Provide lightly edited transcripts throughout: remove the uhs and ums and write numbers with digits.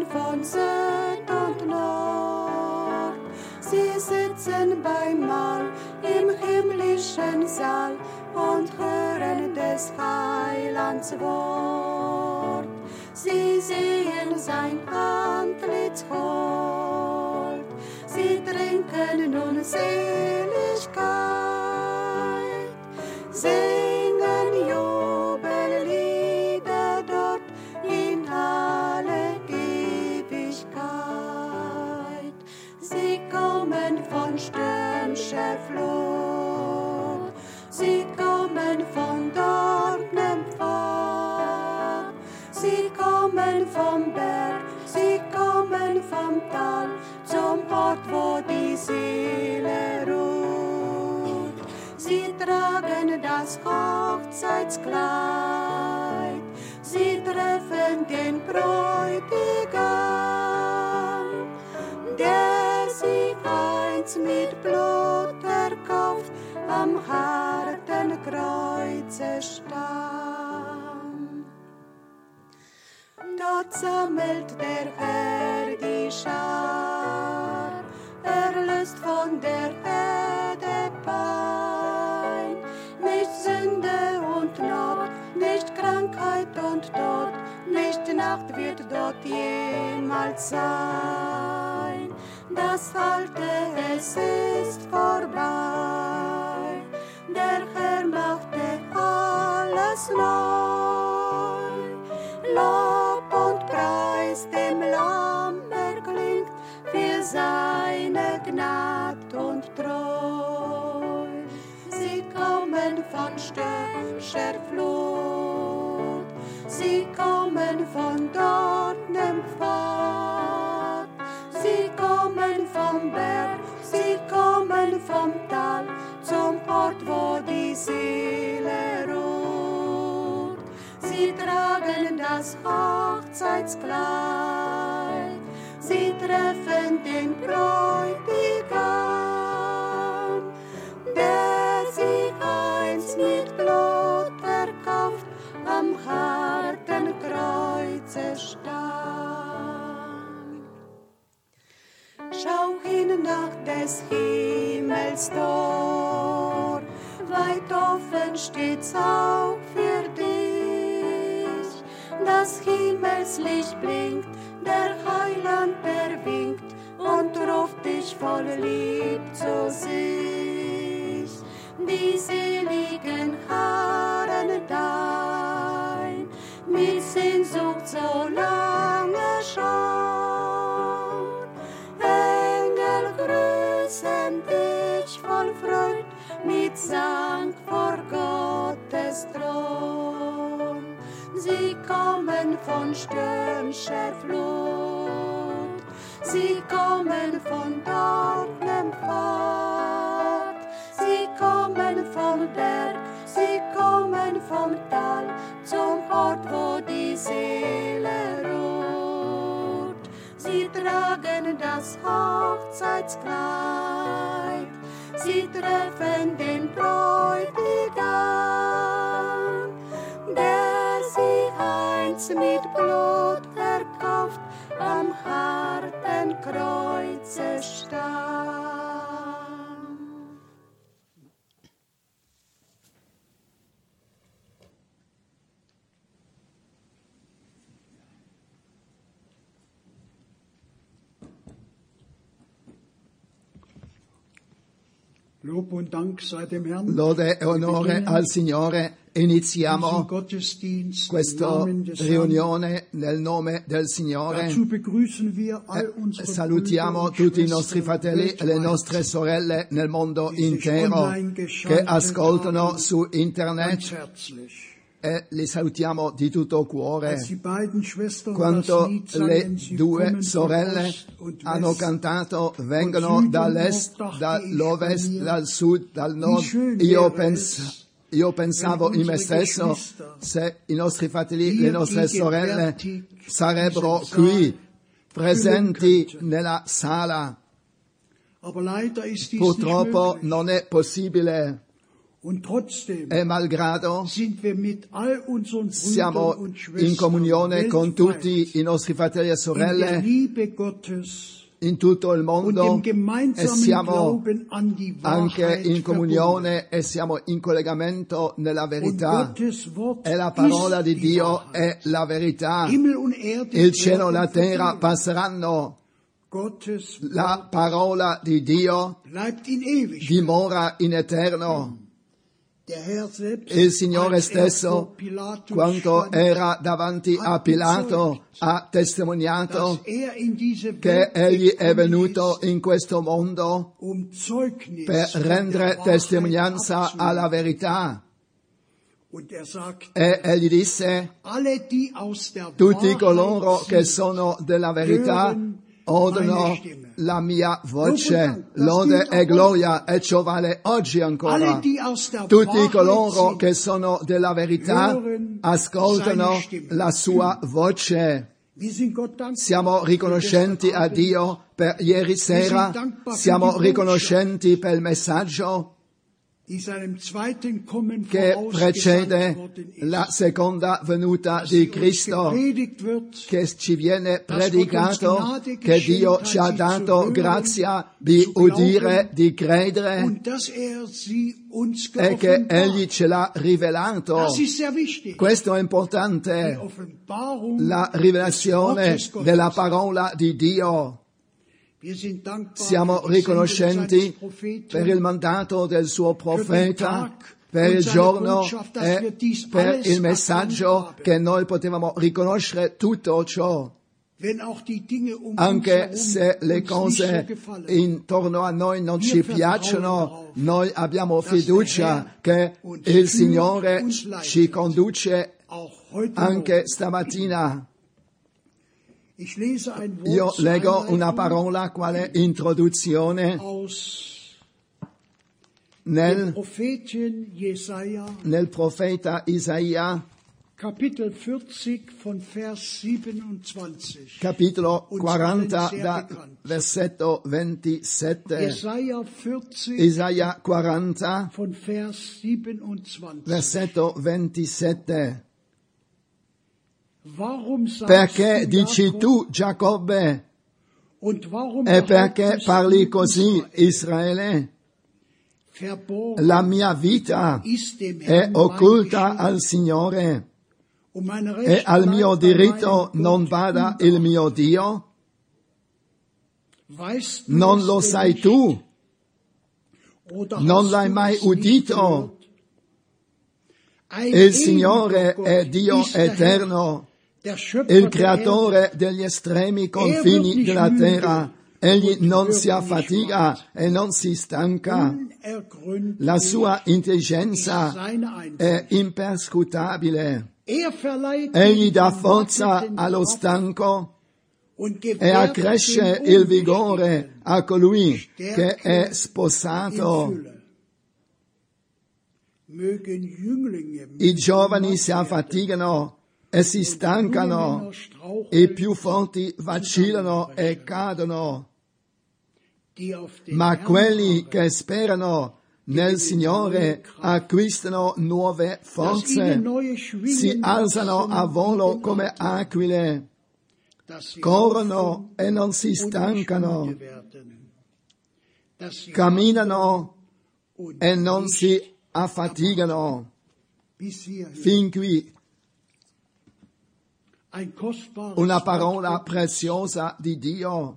kommen von Süd und Nord. Sie sitzen beim Mahl im himmlischen Saal und hören des Heilands Wort. Sie sehen sein Antlitz hold. Sie trinken nun Seligkeit, singen Jubellieder dort in alle Ewigkeit. Sie kommen von stürmischer Flut, sie kommen von dornem Pfad, sie kommen vom Berg, sie kommen vom Tal, zum Ort, wo die Seele ruht. Sie tragen das Hochzeitskleid, sie treffen den Bräutigam, der sie einst mit Blut erkauft, am harten Kreuze stand. Dort sammelt der Herr die Schar, erlöst von der Erde Pein. Nicht Sünde und Not, nicht Krankheit und Tod, nicht Nacht wird dort jemals sein. Das Alte, es ist vorbei, der Herr machte alles neu. Lob und Preis dem Lamm erklingt für seine Gnad und Treu. Sie kommen von stürmischer Flut, sie kommen von dortnem Pfad, sie kommen vom Berg, sie kommen vom Tal, zum Ort, wo die Seele ruht. Sie tragen das Hochzeitskleid, sie treffen den Bräutigam, der sie einst mit Blut erkauft, am harten Kreuze stand. Schau hin nach des Himmels Tor, weit offen steht's auch für dich. Das Himmelslicht blinkt, der Heiland erwinkt und ruft dich voll Lieb zu sich. Die seligen harren dein, mit Sehnsucht so lange schon. Engel grüßen dich voll Freud, mit Sang vor Gottes Thron. Sie kommen von stürmischer Flut, sie kommen von dortnem Pfad, sie kommen vom Berg, sie kommen vom Tal, zum Ort, wo die Seele ruht. Sie tragen das Hochzeitskleid, sie treffen den Bräutigam, der sie einst mit Blut erkauft, am harten Kreuze stand. Lob und Dank sei dem Herrn. Lode e onore al Signore. Iniziamo questa riunione nel nome del Signore. Salutiamo tutti i nostri fratelli e le nostre sorelle nel mondo intero che ascoltano su internet. E li salutiamo di tutto cuore. Quando le due sorelle hanno cantato, vengono dall'est, dall'ovest, dal sud, dal nord, io pensavo in me stesso, se i nostri fratelli, le nostre sorelle sarebbero qui, presenti nella sala. Purtroppo non è possibile. Und trotzdem e malgrado sind wir mit all unseren Brüdern siamo und in Schwestern comunione con weltweit tutti i nostri fratelli e in der sorelle Liebe Gottes in tutto il und mondo dem e gemeinsamen siamo Glauben an die anche Wahrheit in verbunden. comunione e siamo in collegamento nella Und verità. Gottes Wort E la parola ist di die Dio Wahrheit. è la verità. Himmel und Erde Il cielo e la werden terra vergehen. passeranno, Gottes la Wort parola di Dio bleibt in Ewigkeit. dimora in eterno. Der Herr selbst, Il Signore als er stesso, vor Pilatus quando stand, era davanti a Pilato, ha testimoniato dass er in diese che Welt egli è gekommen venuto ist, in questo mondo Zeugnis per von der rendere Wahrheit testimonianza abzulegen. alla verità. Und er sagt, E egli disse, alle, die aus der tutti Wahrheit coloro che sind, sono della verità hören odono meine Stimme. la mia voce, lode e gloria, e ciò vale oggi Alle, ancora. die aus der Tutti Wahrheit coloro sind, che sono della verità hören ascoltano seine Stimme. la sua voce. wir sind Gott dankbar. Siamo riconoscenti a Dio per ieri sera, siamo riconoscenti per il messaggio die seinem zweiten Kommen che vorausgesandt precede worden ist, la seconda venuta dass di sie uns Cristo, gepredigt wird, che ci viene predicato, che Dio ci ha dato grazia di udire, di credere, und dass er sie uns e che Egli geoffenbart. ce l'ha rivelato. Das ist sehr wichtig. Questo è Die importante, Offenbarung la rivelazione des Gottes. della parola di Dio. Wir sind dankbar Siamo für die Sendung riconoscenti seines Propheten, per il mandato del suo profeta, per und il seine giorno Botschaft, dass wir e dies per alles il messaggio erkannt haben. che noi potevamo riconoscere tutto ciò, wenn auch die Dinge um uns anche herum se le uns nicht so cose gefallen. intorno a noi non Wir ci vertrauen piacciono, darauf, noi abbiamo dass der fiducia Herr che uns il führt, Signore uns leitet. ci conduce Auch heute anche Morgen. stamattina. Ich lese ein Wort Io zur leggo Einleitung una parola quale introduzione aus dem nel Propheten Jesaja, profeta Isaia, Kapitel 40 von Vers 27. capitolo Uns 40, allen sehr da bekannt. versetto 27. Jesaja 40 Isaia 40, von Vers 27. versetto 27. Warum sagst Perché du, dici Jakob, tu, Giacobbe, und warum e perché behauptest parli du, così, Israele? verborgen La mia vita ist dem è Herrn occulta mein al Signore, und meine e al mio Recht bleibt bei diritto meinem non Gott bada unter. il mio Dio? Weißt du Non es lo denn sai nicht? tu? Oder Non hast l'hai du mai es nicht udito? gehört? Ein Il Signore ewiger Gott è Dio ist der Herr, eterno, der Schöpfer il der creatore degli estremi confini della terra. Egli non si affatica e non si stanca. Erde. Unergründlich La sua ist intelligenza seine Einsicht. è imperscrutabile. verleiht Egli den dà forza verwackelten allo Kopf stanco und e gewährt accresce den il vigore Unbestimmten a colui che è in sposato. Fülle. Mögen Jünglinge I giovani si affaticano e si stancano, i più forti vacillano e cadono, die auf den ma Herrn quelli harren, che sperano nel Signore acquistano nuove dass ihnen forze, neue Schwingen si alzano a volo come aquile, dass sie corrono laufen e non si und stancano, nicht müde werden, dass sie camminano und e non nicht si affaticano. bis hierhin. Fin qui Ein kostbares una Wort parola Gottes. preziosa di Dio.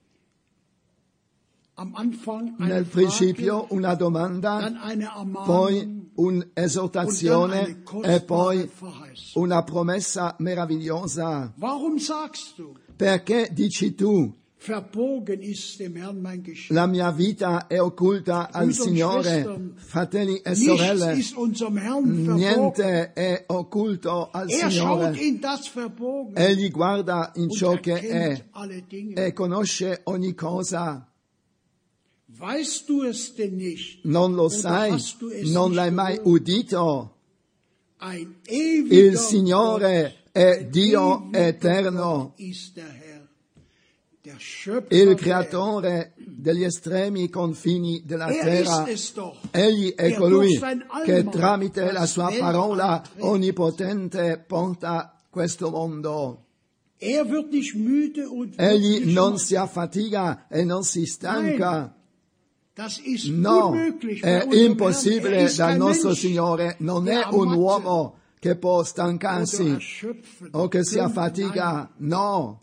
Am Anfang eine Nel Frage, principio una domanda, dann eine Ermahnung poi und un'esortazione dann eine e poi kostbare Verheißung. una promessa meravigliosa. Warum sagst du, Perché dici tu, verborgen ist dem Herrn mein Geschenk? la mia vita è occulta al Brüder und Signore, Schwestern, fratelli e Nichts sorelle, ist unserem Herrn verborgen. niente è occulto al Er schaut Signore. in das Verborgen Egli guarda in und ciò che è erkennt alle Dinge. e conosce ogni cosa. Weißt du es denn nicht? Non lo Oder sai, hast du es non nicht l'hai mai gehört? udito. Ein ewiger Il Signore è Gott, Dio ewiger eterno. Gott ist der Herr, il creatore degli estremi confini della terra. Egli è colui che tramite la sua parola onnipotente porta questo mondo. Egli non si affatiga e non si stanca. No, è impossibile dal nostro Signore, non è un uomo che può stancarsi o che si affatica, no.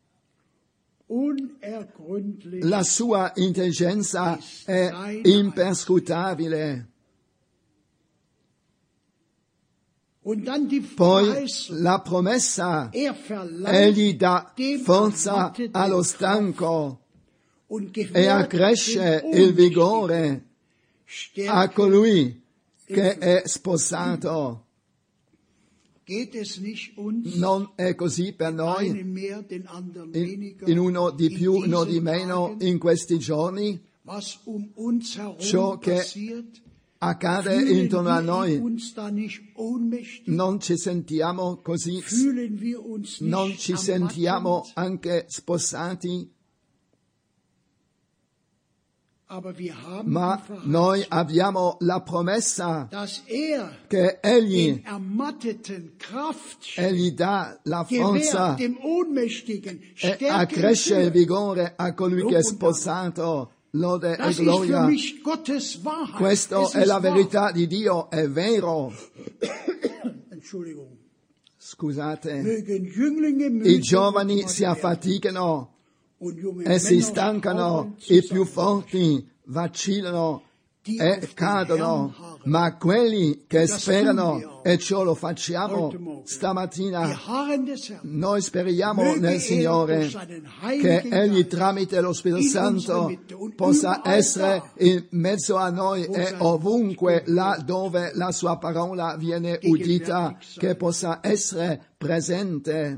La sua intelligenza è imperscrutabile. Poi la promessa, egli dà forza allo stanco e accresce il vigore a colui che è sposato. Non è così per noi, in uno di più, uno di meno in questi giorni, ciò che accade intorno a noi, non ci sentiamo così, non ci sentiamo anche sposati, ma noi abbiamo la promessa che Egli dà la forza e accresce il vigore a colui che è sposato. Lode e gloria. Questa è la verità di Dio, è vero. Scusate, i giovani si affaticano e si stancano, i più forti vacillano e cadono, ma quelli che sperano, e ciò lo facciamo stamattina, noi speriamo nel Signore che Egli tramite lo Spirito Santo possa essere in mezzo a noi e ovunque là dove la sua parola viene udita, che possa essere presente.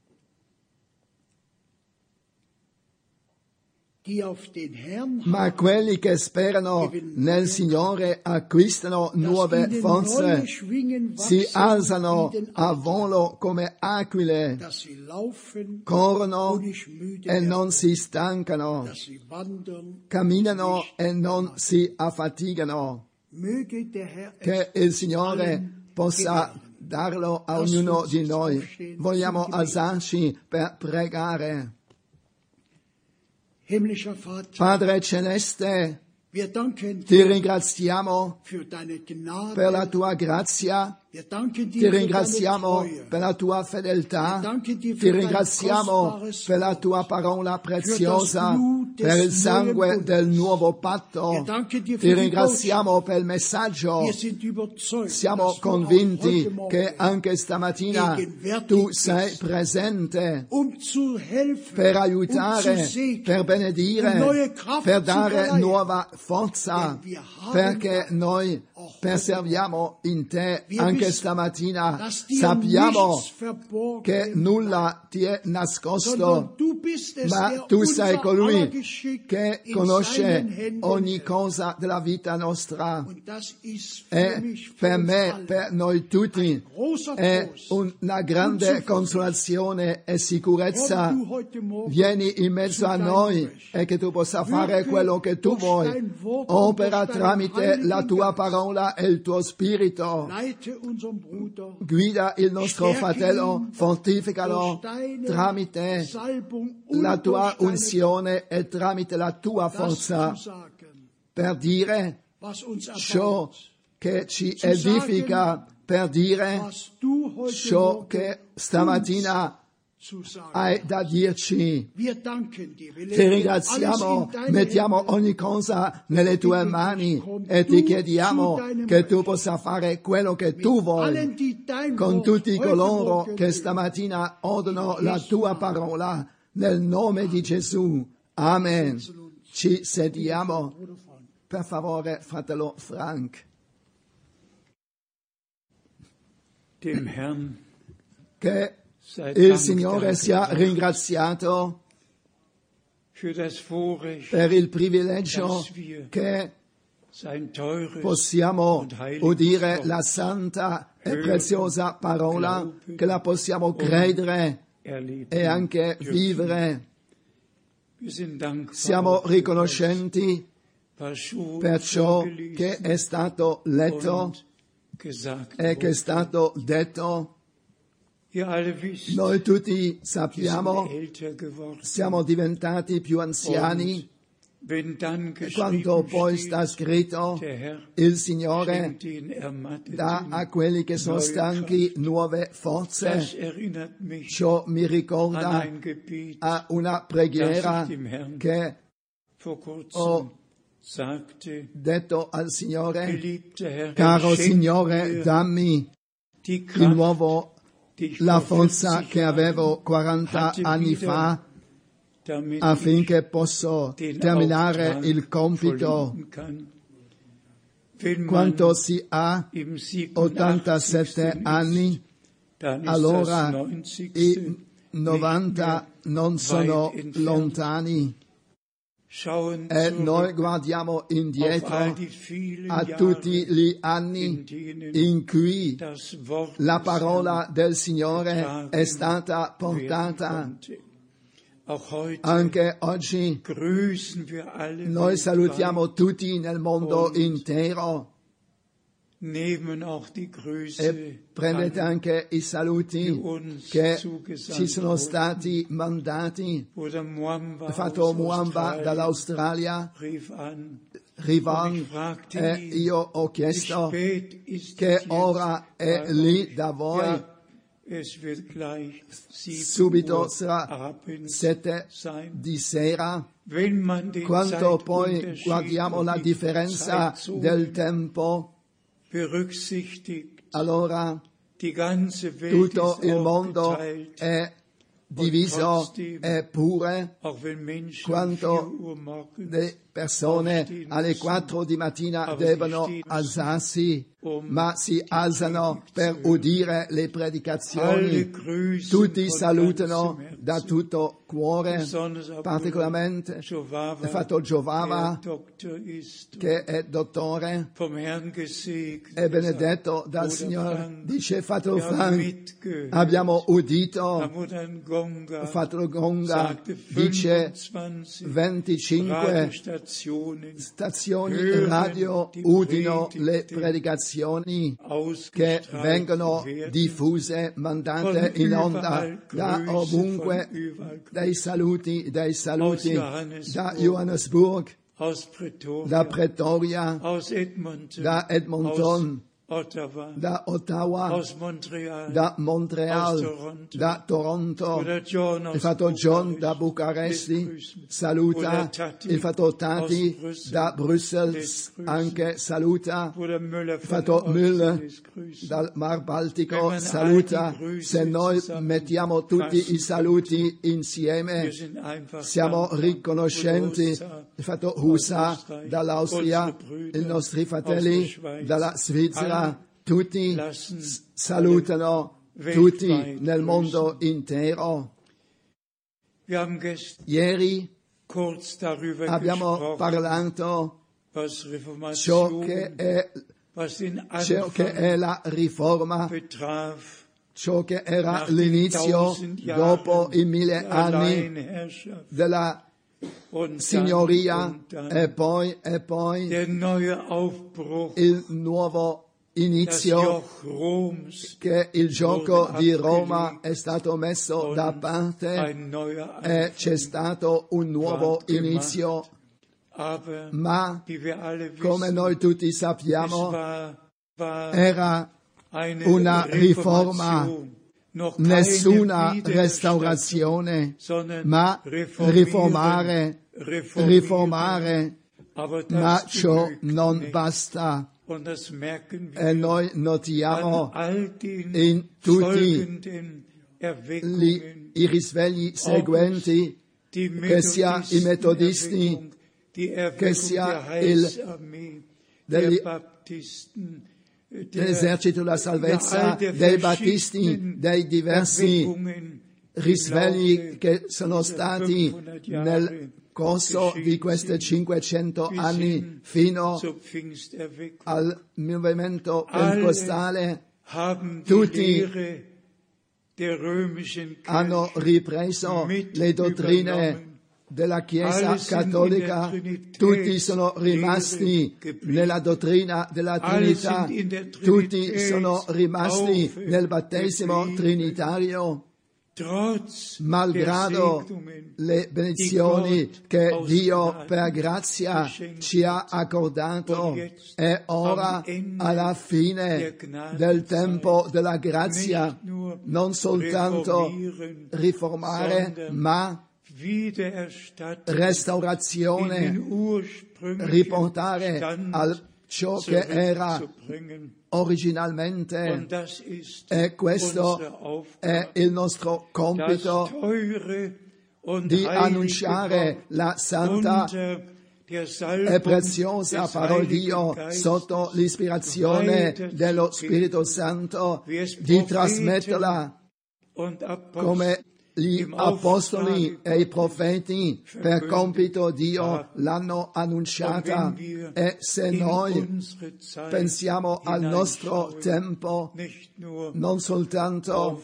Ma quelli che sperano nel Signore acquistano nuove forze, si alzano a volo come aquile, corrono e non si stancano, camminano e non si affaticano. Che il Signore possa darlo a ognuno di noi. Vogliamo alzarci per pregare. Padre Celeste, ti ringraziamo per la tua grazia, ti ringraziamo per la tua fedeltà, ti ringraziamo per la tua parola preziosa, per il sangue del nuovo patto, ti ringraziamo per il messaggio. Siamo convinti che anche stamattina tu sei presente per aiutare, per benedire, per dare nuova forza, perché noi perseviamo in te anche stamattina. Sappiamo che nulla ti è nascosto, ma tu sei colui che conosce ogni cosa della vita nostra. E per me, per noi tutti, è una grande consolazione e sicurezza. Vieni in mezzo a noi e che tu possa fare quello che tu vuoi. Opera tramite la tua parola e il tuo spirito. Guida il nostro fratello, fortificalo tramite la tua unzione e tramite la tua forza per dire ciò che ci edifica, per dire ciò che stamattina hai da dirci. Ti ringraziamo, mettiamo ogni cosa nelle tue mani e ti chiediamo che tu possa fare quello che tu vuoi con tutti coloro che stamattina odono la tua parola, nel nome di Gesù. Amen. Ci sediamo. Per favore, fratello Frank. Dem Herrn Che il Signore sia ringraziato per il privilegio che possiamo udire la santa e preziosa parola, che la possiamo credere e anche vivere. Siamo riconoscenti per ciò che è stato letto e che è stato detto. Noi tutti sappiamo, siamo diventati più anziani. Quando poi sta scritto, il Signore dà a quelli che sono stanchi nuove forze. Ciò mi ricorda a una preghiera che ho detto al Signore: caro Signore, dammi di nuovo la forza che avevo 40 anni fa, affinché posso terminare il compito. Quando si ha 87 anni, allora i 90 non sono lontani. E noi guardiamo indietro a tutti gli anni in cui la parola del Signore è stata portata. Anche oggi noi salutiamo tutti nel mondo intero e prendete anche i saluti che ci sono stati mandati. Fatto Muamba dall'Australia, Rivan, e io ho chiesto che ora è lì da voi. Subito sarà 7 di sera. Quando poi guardiamo la differenza del tempo, allora tutto il mondo è diviso, eppure quando le persone alle 4 di mattina devono alzarsi, ma si alzano per udire le predicazioni. Tutti salutano da tutto cuore, particolarmente è fatto Giovava, che è dottore, è benedetto dal Signore. Dice Fatto Frank, abbiamo udito, Fatto Gonga dice 25 stazioni radio udino le predicazioni che vengono diffuse, mandate in onda da ovunque, dai saluti da Johannesburg, da Pretoria, da Edmonton, da Ottawa, da Montreal, da Toronto, il fatto John da Bucaresti saluta, il fatto Tati da Bruxelles anche saluta, il fatto Müller dal Mar Baltico saluta. Se noi mettiamo tutti i saluti insieme, siamo riconoscenti. Il fatto Husa dall'Austria, i nostri fratelli dalla Svizzera, tutti salutano tutti nel mondo intero. Ieri abbiamo parlato ciò che è la riforma, ciò che era l'inizio dopo i 1000 anni della signoria e poi il nuovo inizio, che il gioco di Roma è stato messo da parte e c'è stato un nuovo inizio. Ma come noi tutti sappiamo, era una riforma, nessuna restaurazione, ma riformare, ma ciò non basta. E noi notiamo in tutti i risvegli seguenti, che sia i metodisti, che sia dell'esercito della salvezza, dei battisti, dei diversi risvegli che sono stati nel corso di questi 500 anni fino al movimento pentecostale. Tutti hanno ripreso le dottrine della Chiesa cattolica, tutti sono rimasti nella dottrina della Trinità, tutti sono rimasti nel battesimo trinitario, malgrado le benedizioni che Dio per grazia ci ha accordato. E ora, alla fine del tempo della grazia, non soltanto riformare, ma restaurazione, riportare a ciò che era originalmente, e questo è il nostro compito, di annunciare la santa e preziosa parola di Dio sotto l'ispirazione dello Spirito Santo, di trasmetterla come gli apostoli e i profeti per compito Dio l'hanno annunciata. E se noi pensiamo al nostro tempo, non soltanto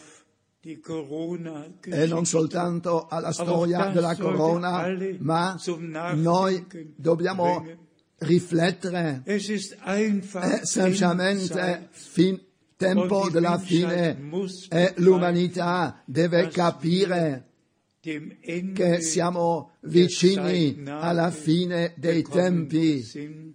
alla storia della Corona, ma noi dobbiamo riflettere. È semplicemente tempo della fine, e l'umanità deve capire che siamo vicini alla fine dei tempi,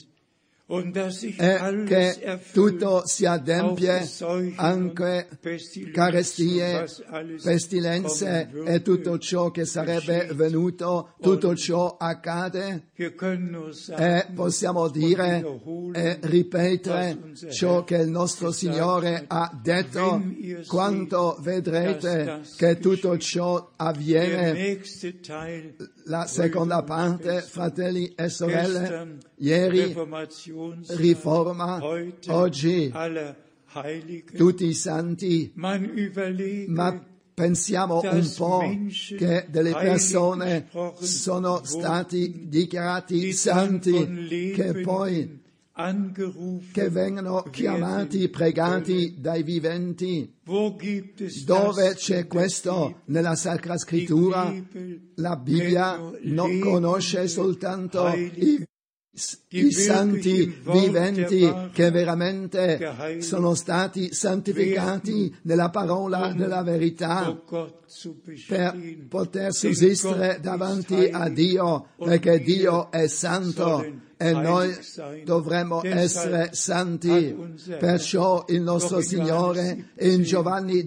e che tutto si adempie, anche carestie, pestilenze e tutto ciò che sarebbe venuto, tutto ciò accade, e possiamo dire e ripetere ciò che il nostro Signore ha detto: quando vedrete che tutto ciò avviene. La seconda parte, fratelli e sorelle, ieri Riforma, oggi tutti i santi, ma pensiamo un po' che delle persone sono stati dichiarati santi, che poi che vengono chiamati, pregati dai viventi. Dove c'è questo nella Sacra Scrittura? La Bibbia non conosce soltanto i santi viventi che veramente sono stati santificati nella parola della verità per poter sussistere davanti a Dio, perché Dio è santo e noi dovremmo essere santi. Perciò il nostro Signore in Giovanni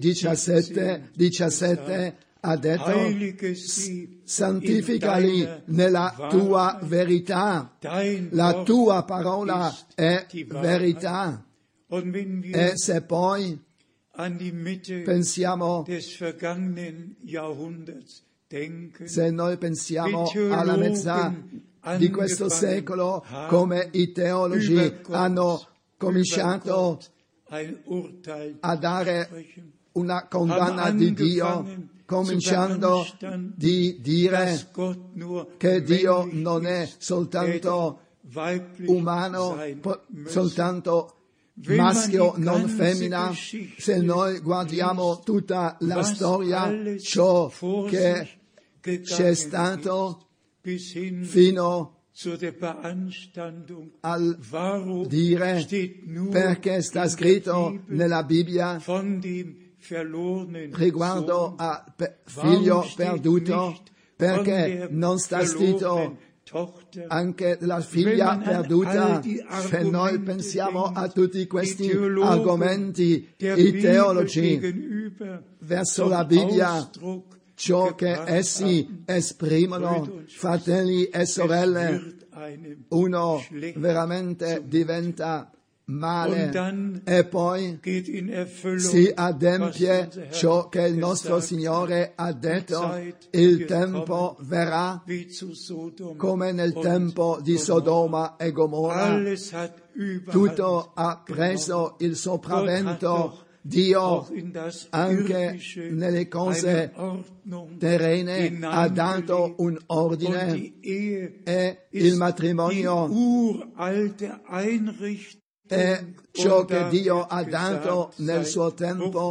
17 ha detto: santificali nella tua verità, la tua parola è verità. E se poi pensiamo, se noi pensiamo alla metà di questo secolo, come i teologi hanno cominciato a dare una condanna di Dio, cominciando di dire che Dio non è soltanto umano, soltanto maschio, non femmina. Se noi guardiamo tutta la storia, ciò che c'è stato fino al dire, perché sta scritto nella Bibbia riguardo a figlio perduto, perché non sta scritto anche la figlia perduta. Se noi pensiamo a tutti questi argomenti, i teologi verso la Bibbia, ciò che essi esprimono, fratelli e sorelle, uno veramente diventa male, e poi si adempie ciò che il nostro Signore ha detto: il tempo verrà come nel tempo di Sodoma e Gomorra. Tutto ha preso il sopravvento. Dio anche nelle cose terrene ha dato un ordine, e il matrimonio è ciò che Dio ha dato nel suo tempo,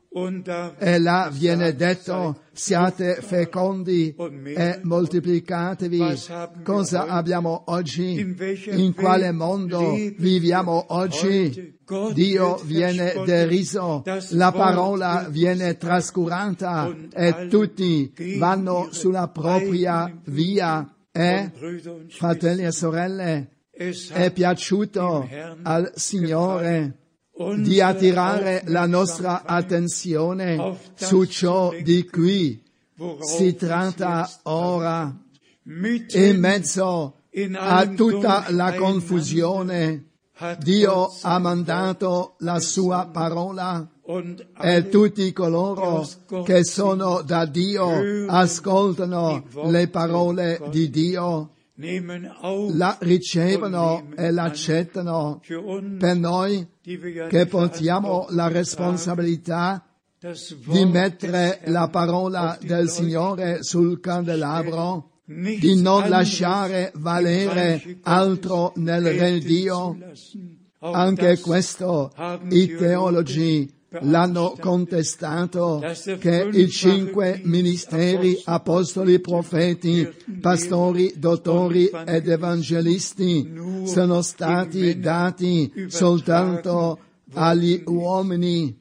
E là viene detto: siate fecondi e moltiplicatevi. Cosa abbiamo oggi? In quale mondo viviamo oggi? Dio viene deriso, la parola viene trascurata e tutti vanno sulla propria via. E, fratelli e sorelle, è piaciuto al Signore di attirare la nostra attenzione su ciò di cui si tratta ora. In mezzo a tutta la confusione, Dio ha mandato la sua parola e tutti coloro che sono da Dio ascoltano le parole di Dio, la ricevono e l'accettano. Per noi che portiamo la responsabilità di mettere la parola del Signore sul candelabro, di non lasciare valere altro nel Re Dio. Anche questo i teologi l'hanno contestato, che i 5 ministeri, apostoli, profeti, pastori, dottori ed evangelisti, sono stati dati soltanto agli uomini.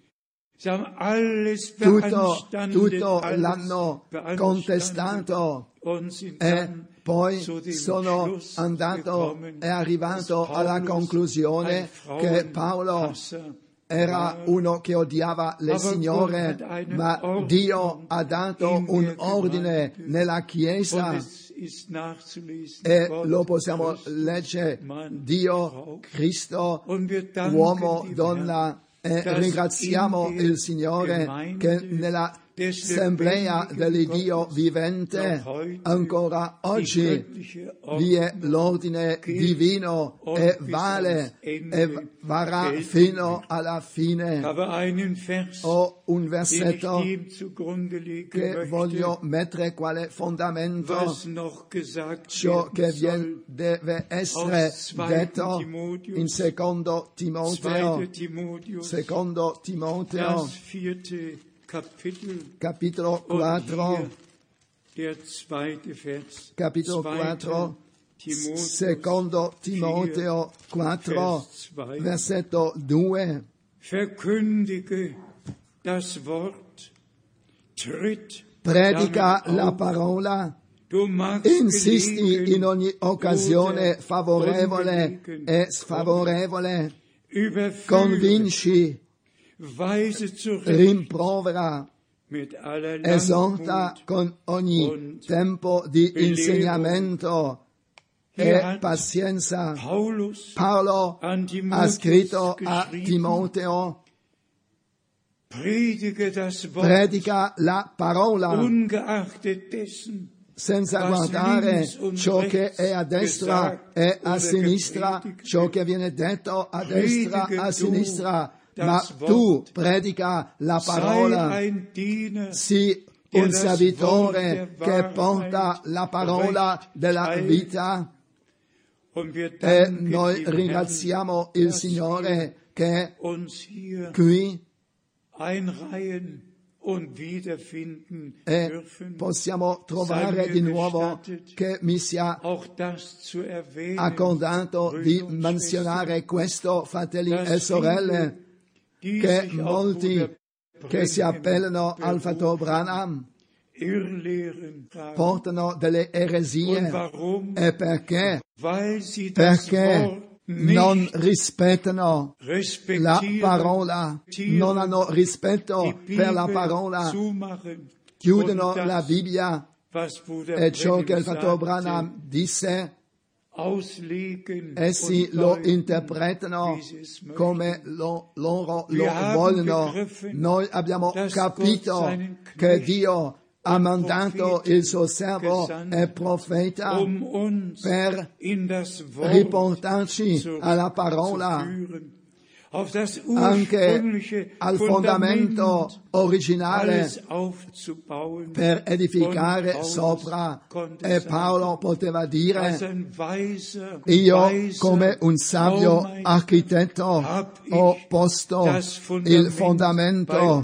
Tutto l'hanno contestato e poi è arrivato alla conclusione che Paolo era uno che odiava le signore, ma Dio ha dato un ordine nella Chiesa e lo possiamo leggere: Dio, Cristo, uomo, donna. E ringraziamo il Signore che nella Assemblea dell'Iddio vivente ancora oggi vi è l'ordine divino e vale e varrà fino alla fine. Ho un versetto che voglio mettere quale fondamento ciò che deve essere detto in secondo Timoteo, capitolo 4, secondo Timoteo 4, versetto 2. Verkündige das Wort, tritt predica la parola, insisti in ogni occasione favorevole e sfavorevole, convinci, rimprovera, esorta con ogni tempo di insegnamento e pazienza. Paolo ha scritto a Timoteo: predica la parola, senza guardare ciò che è a destra e a sinistra, ciò che viene detto a destra e a sinistra, ma tu predica la parola, sii un servitore che porta la parola della vita. E noi ringraziamo il Signore che qui e possiamo trovare di nuovo, che mi sia accordato di menzionare questo, fratelli e sorelle, che molti che si appellano al Fator Branham portano delle eresie. E perché? Perché non rispettano la parola, non hanno rispetto per la parola, chiudono la Bibbia e ciò che il Fator Branham disse, essi lo interpretano come loro lo vogliono. Noi abbiamo capito che Dio ha mandato il suo servo e profeta per riportarci alla parola anche al fondamento originale per edificare sopra. E Paolo poteva dire: io come un savio architetto ho posto il fondamento,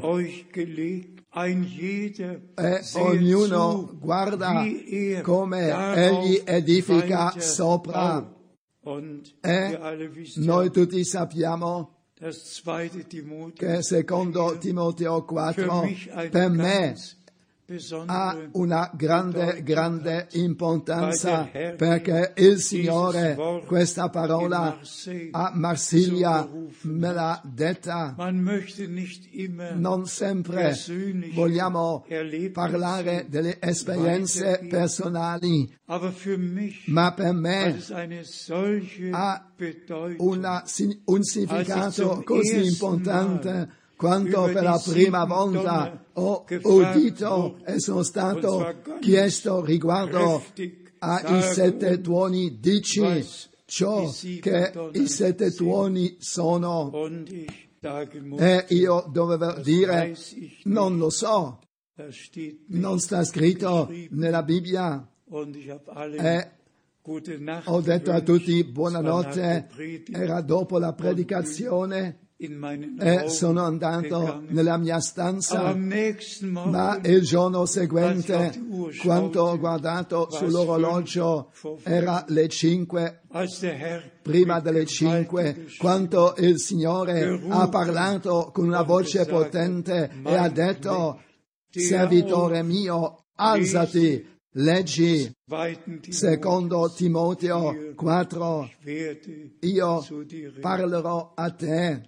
e ognuno guarda come egli edifica sopra. E noi tutti sappiamo che secondo Timoteo 4 per me ha una grande importanza, perché il Signore questa parola a Marsiglia me l'ha detta. Non sempre vogliamo parlare delle esperienze personali, ma per me ha un significato così importante quanto per la prima volta ho udito e sono stato chiesto riguardo ai 7 tuoni. Dici ciò che i 7 tuoni sono. E io dovevo dire: non lo so, non sta scritto nella Bibbia. E ho detto a tutti buonanotte, era dopo la predicazione, e sono andato nella mia stanza, ma il giorno seguente, quando ho guardato sull'orologio, era le 5, prima delle 5, quando il Signore ha parlato con una voce potente e ha detto: servitore mio, alzati, leggi secondo Timoteo 4, io parlerò a te.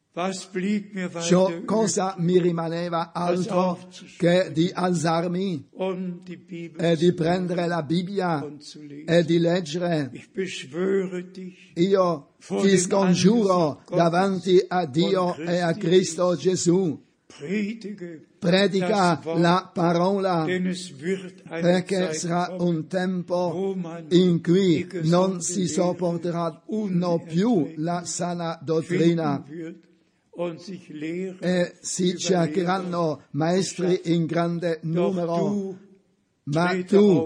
Cosa mi rimaneva altro che di alzarmi e di prendere la Bibbia e di leggere? Io ti scongiuro davanti a Dio e a Cristo Gesù. Predica la parola, perché sarà un tempo in cui non si sopporteranno più la sana dottrina e si cercheranno maestri in grande numero, ma tu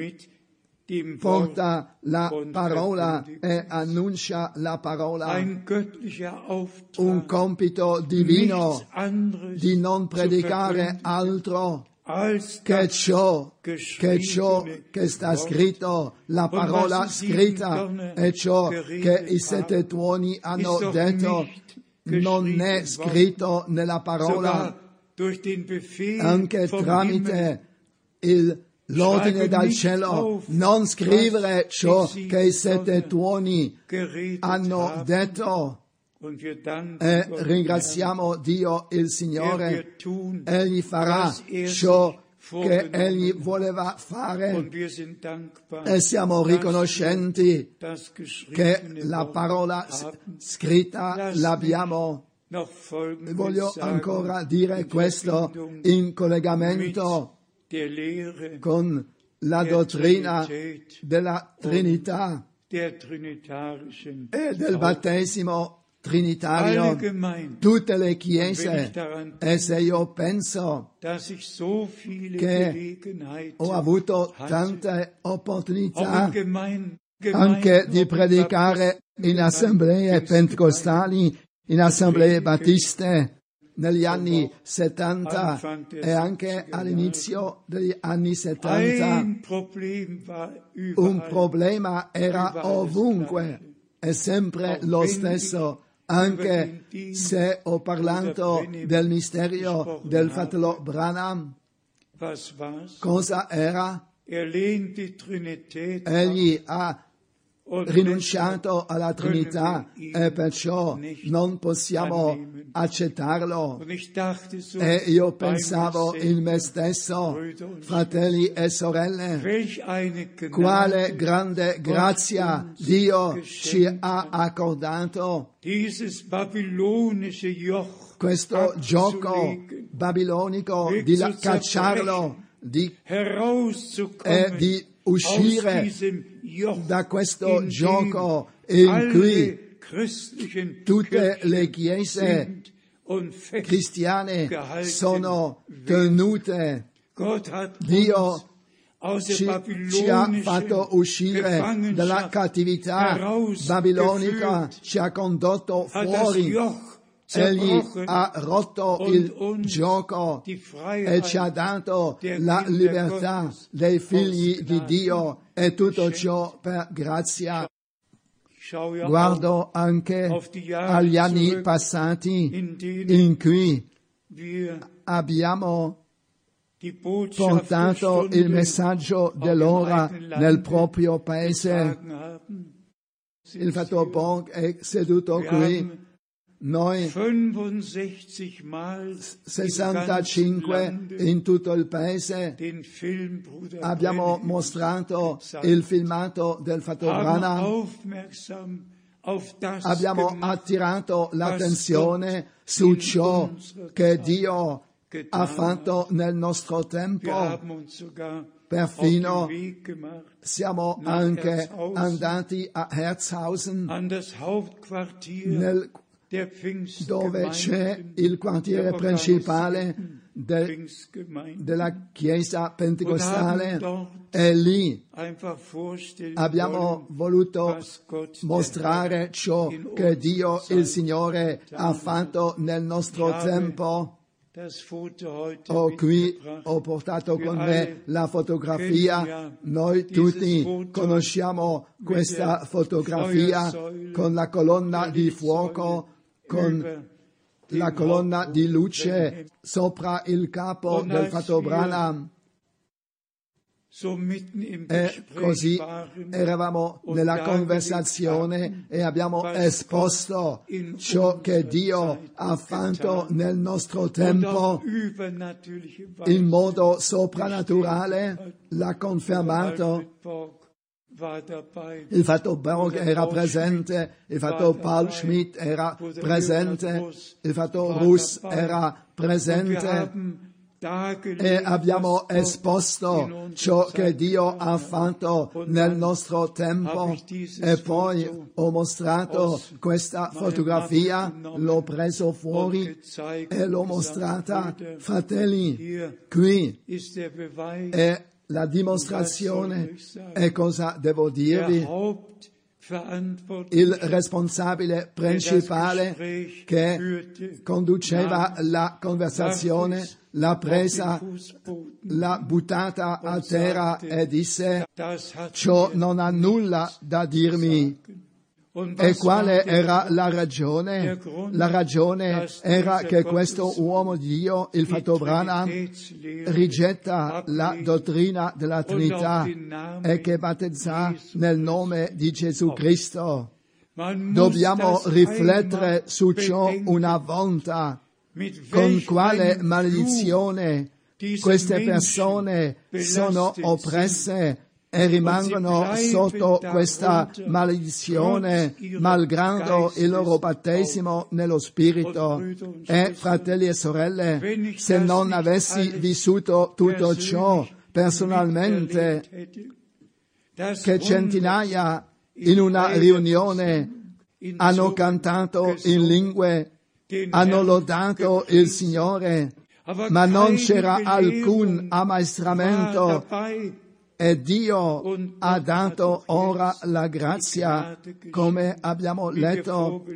porta la parola e annuncia la parola. Un compito divino di non predicare altro che ciò che sta scritto, la parola scritta, e ciò che i 7 tuoni hanno detto. Non è scritto nella parola, anche tramite l'ordine dal cielo, non scrivere ciò che i 7 tuoni hanno detto. E ringraziamo Dio il Signore, Egli farà ciò che Egli voleva fare, e siamo riconoscenti che la parola scritta l'abbiamo. Voglio ancora dire questo in collegamento con la dottrina della Trinità e del battesimo trinitario. Tutte le chiese, e se io penso che ho avuto tante opportunità anche di predicare in assemblee pentecostali, in assemblee battiste negli anni 70 e anche all'inizio degli anni 70, un problema era ovunque, è sempre lo stesso. Anche se ho parlato del mistero del fratello Branham, cosa era? Egli ha rinunciato alla Trinità e perciò non possiamo accettarlo. E io pensavo in me stesso, fratelli e sorelle, quale grande grazia Dio ci ha accordato. Questo gioco babilonico di cacciarlo e di uscire da questo gioco in cui tutte le chiese cristiane sono tenute. Dio ci ha fatto uscire dalla cattività babilonica, ci ha condotto fuori. Egli ha rotto il gioco e ci ha dato la libertà dei figli di Dio, e tutto ciò per grazia. Guardo anche agli anni passati in cui abbiamo portato il messaggio dell'ora nel proprio paese. Il Fatto Borg è seduto qui. Noi 65 in tutto il paese abbiamo mostrato il filmato del Fatto Branham. Abbiamo attirato l'attenzione su ciò che Dio ha fatto nel nostro tempo. Perfino siamo anche andati a Herzhausen, dove c'è il quartiere principale della Chiesa Pentecostale, e lì abbiamo voluto mostrare ciò che Dio, il Signore, ha fatto nel nostro tempo. Qui ho portato con me la fotografia. Noi tutti conosciamo questa fotografia con la colonna di fuoco, con la colonna di luce sopra il capo del Fatto Branham. E così eravamo nella conversazione e abbiamo esposto ciò che Dio ha fatto nel nostro tempo in modo soprannaturale. L'ha confermato. Il Fatto Borg era presente, il Fatto Paul Schmidt era presente, il Fatto Russ era presente, e abbiamo esposto ciò che Dio ha fatto nel nostro tempo. E poi ho mostrato questa fotografia, l'ho preso fuori e l'ho mostrata. Fratelli, qui è la dimostrazione. E cosa devo dirvi? Il responsabile principale che conduceva la conversazione l'ha presa, l'ha buttata a terra e disse: ciò non ha nulla da dirmi. E quale era la ragione? La ragione era che questo uomo di Dio, il Fatto Branham, rigetta la dottrina della Trinità e che battezza nel nome di Gesù Cristo. Dobbiamo riflettere su ciò una volta. Con quale maledizione queste persone sono oppresse e rimangono sotto questa maledizione, malgrado il loro battesimo nello Spirito. E fratelli e sorelle, se non avessi vissuto tutto ciò personalmente, che centinaia in una riunione hanno cantato in lingue, hanno lodato il Signore, ma non c'era alcun ammaestramento, e Dio ha dato ora la grazia, come abbiamo letto.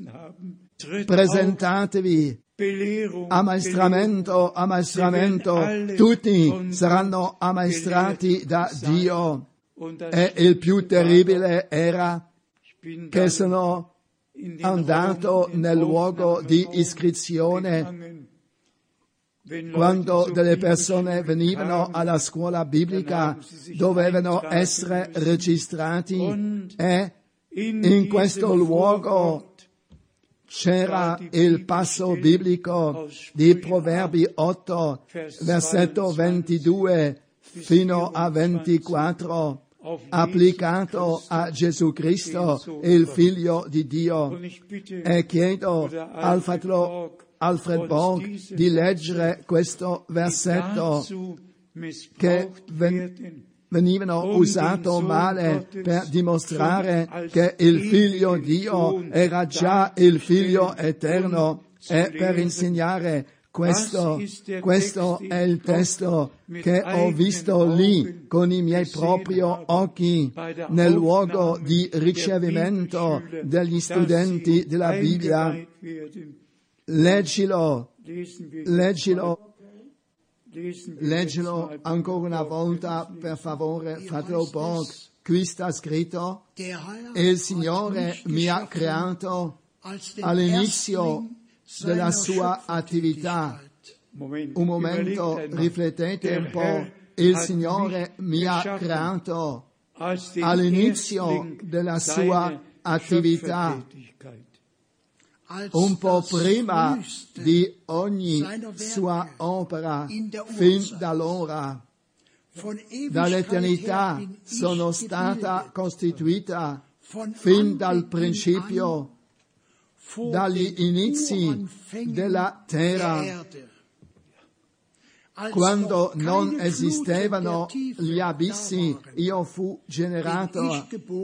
Presentatevi, ammaestramento, tutti saranno ammaestrati da Dio. E il più terribile era che sono andato nel luogo di iscrizione. Quando delle persone venivano alla scuola biblica, dovevano essere registrati, e in questo luogo c'era il passo biblico di Proverbi 8, versetto 22 fino a 24, applicato a Gesù Cristo, il Figlio di Dio. E chiedo al fratello Alfred Borg di leggere questo versetto, che venivano usato male per dimostrare che il Figlio Dio era già il Figlio eterno e per insegnare questo è il testo che ho visto lì con i miei propri occhi nel luogo di ricevimento degli studenti della Bibbia. Leggilo ancora una volta, per favore, fratello Borg. Qui sta scritto: il Signore mi ha creato all'inizio della sua attività. Un momento, riflettete un po'. Il Signore mi ha creato all'inizio della sua attività, un po' prima di ogni sua opera, fin da allora. Dall'eternità sono stata costituita fin dal principio, dagli inizi della terra, quando non esistevano gli abissi, io fu generato.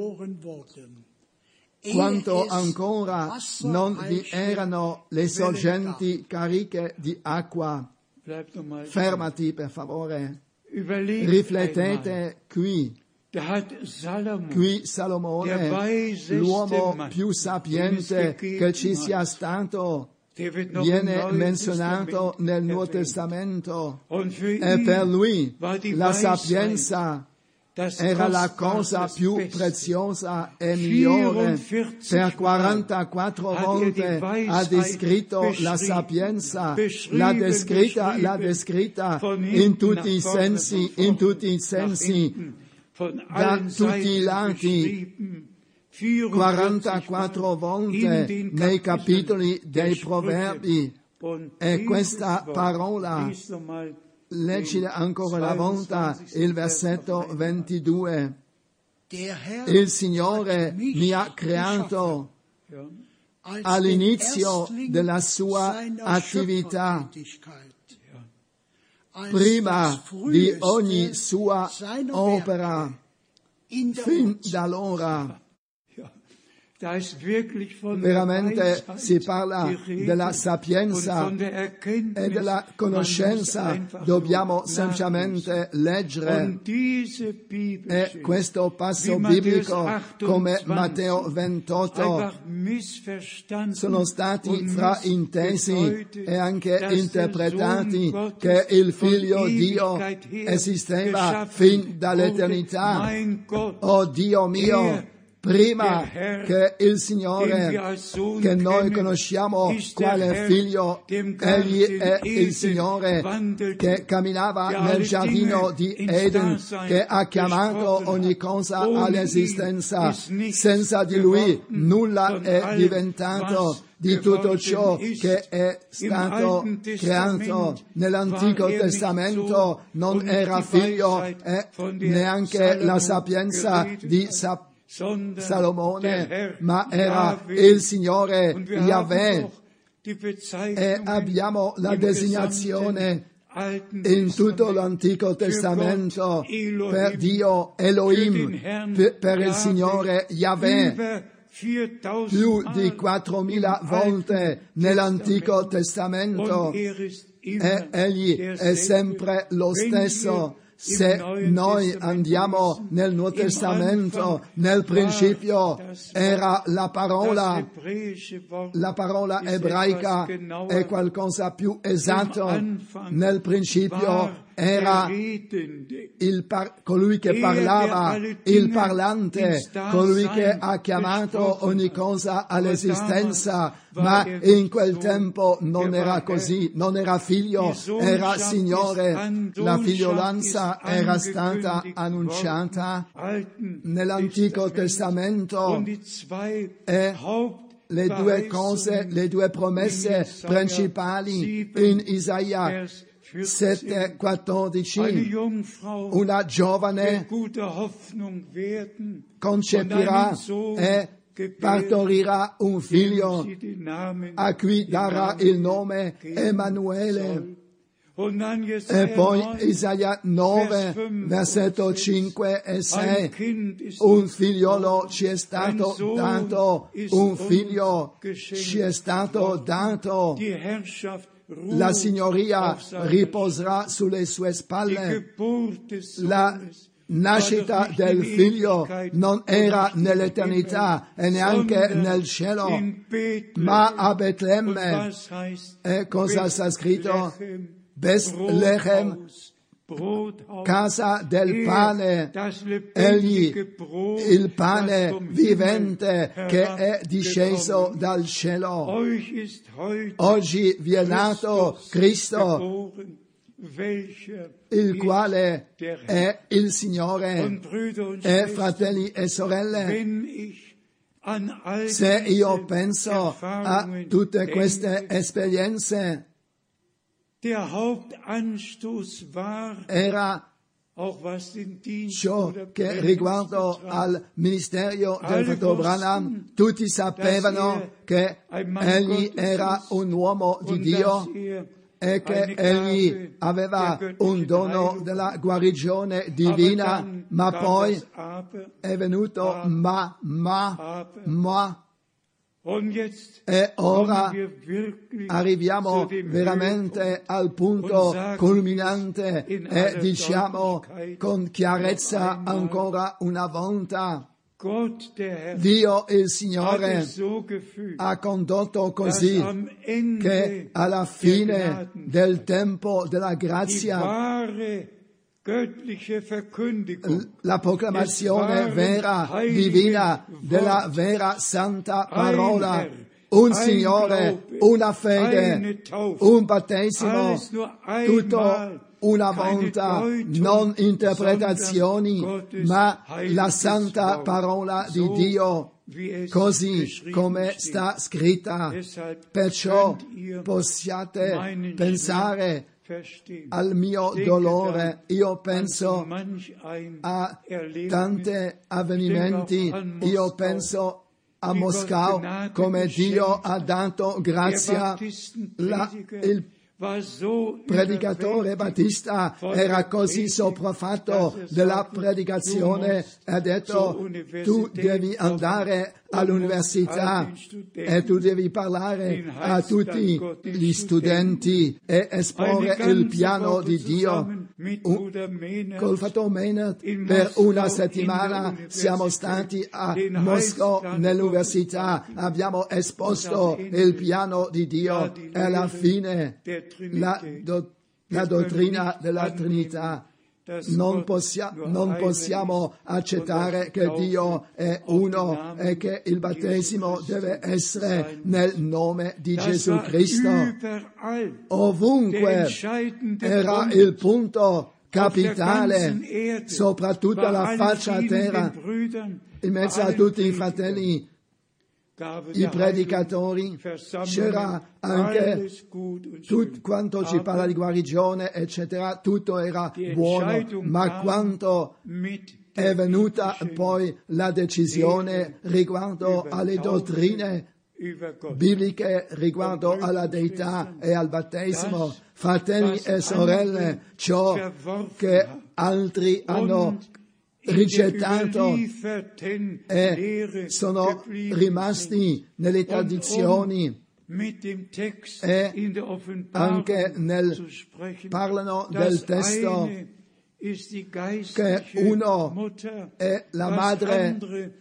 Quando ancora non vi erano le sorgenti cariche di acqua. Fermati, per favore. Riflettete qui. Qui Salomone, l'uomo più sapiente che ci sia stato, viene menzionato nel Nuovo Testamento, e per lui la sapienza era la cosa più preziosa e migliore. Per 44 volte ha descritto la sapienza, l'ha descritta in tutti i sensi, da tutti i lati. 44 volte nei capitoli dei Proverbi. E questa parola, leggila ancora una volta, il versetto 22. Il Signore mi ha creato all'inizio della sua attività, prima di ogni sua opera, fin da allora. Veramente si parla della sapienza e della conoscenza. Dobbiamo semplicemente leggere. E questo passo biblico, come Matteo 28, sono stati fraintesi e anche interpretati che il Figlio Dio esisteva fin dall'eternità. Oh Dio mio! Prima che il Signore, che noi conosciamo quale Figlio, Egli è il Signore che camminava nel giardino di Eden, che ha chiamato ogni cosa all'esistenza. Senza di Lui nulla è diventato di tutto ciò che è stato creato. Nell'Antico Testamento non era figlio e neanche la sapienza di Salomone, ma era il Signore Yahweh, e abbiamo la designazione in tutto l'Antico Testamento per Dio Elohim, per il Signore Yahweh, più di 4.000 volte nell'Antico Testamento, e Egli è sempre lo stesso. Se noi andiamo nel Nuovo Testamento, nel principio era la parola ebraica è qualcosa più esatto. Nel principio era colui che parlava, il parlante, colui che ha chiamato ogni cosa all'esistenza, ma in quel tempo non era così, non era figlio, era Signore. La figliolanza era stata annunciata nell'Antico Testamento, e le due cose, le due promesse principali in Isaia 7,14, una giovane concepirà e partorirà un figlio, a cui darà il nome Emanuele. E poi Isaia 9, versetto 5 e 6. Un figliolo ci è stato dato, un figlio ci è stato dato. La signoria riposerà sulle sue spalle. La nascita del figlio non era nell'eternità e neanche nel cielo, ma a Betlemme. E cosa sta scritto? Bethlehem, casa del pane, egli, il pane vivente che è disceso dal cielo. Oggi vi è nato Cristo, il quale è il Signore. E fratelli e sorelle, se io penso a tutte queste esperienze, era ciò che riguardo al ministero del fratello Branham, tutti sapevano che egli era un uomo di Dio e che egli aveva un dono della guarigione divina, ma poi è venuto ma. E ora arriviamo veramente al punto culminante e diciamo con chiarezza ancora una volta: Dio il Signore ha condotto così che alla fine del tempo della grazia la proclamazione vera, divina, della vera santa parola, un Signore, una fede, un battesimo, tutto una volta, non interpretazioni, ma la santa parola di Dio, così come sta scritta. Perciò possiate pensare al mio dolore. Io penso a tanti avvenimenti, io penso a Mosca, come Dio ha dato grazia. Il predicatore Battista era così sopraffatto della predicazione e ha detto: tu devi andare all'università e tu devi parlare a tutti gli studenti e esporre il piano di Dio. Col fratello Maynard per una settimana siamo stati a Mosca nell'università, abbiamo esposto il piano di Dio e alla fine la dottrina della Trinità. Non possiamo accettare che Dio è uno e che il battesimo deve essere nel nome di Gesù Cristo. Ovunque era il punto capitale, soprattutto alla faccia terra, in mezzo a tutti i fratelli, i predicatori, c'era anche tutto quanto ci parla di guarigione, eccetera, tutto era buono, ma quanto è venuta poi la decisione riguardo alle dottrine bibliche, riguardo alla deità e al battesimo, fratelli e sorelle, ciò che altri hanno rigettato e sono rimasti nelle tradizioni e anche parlano del testo che uno è la madre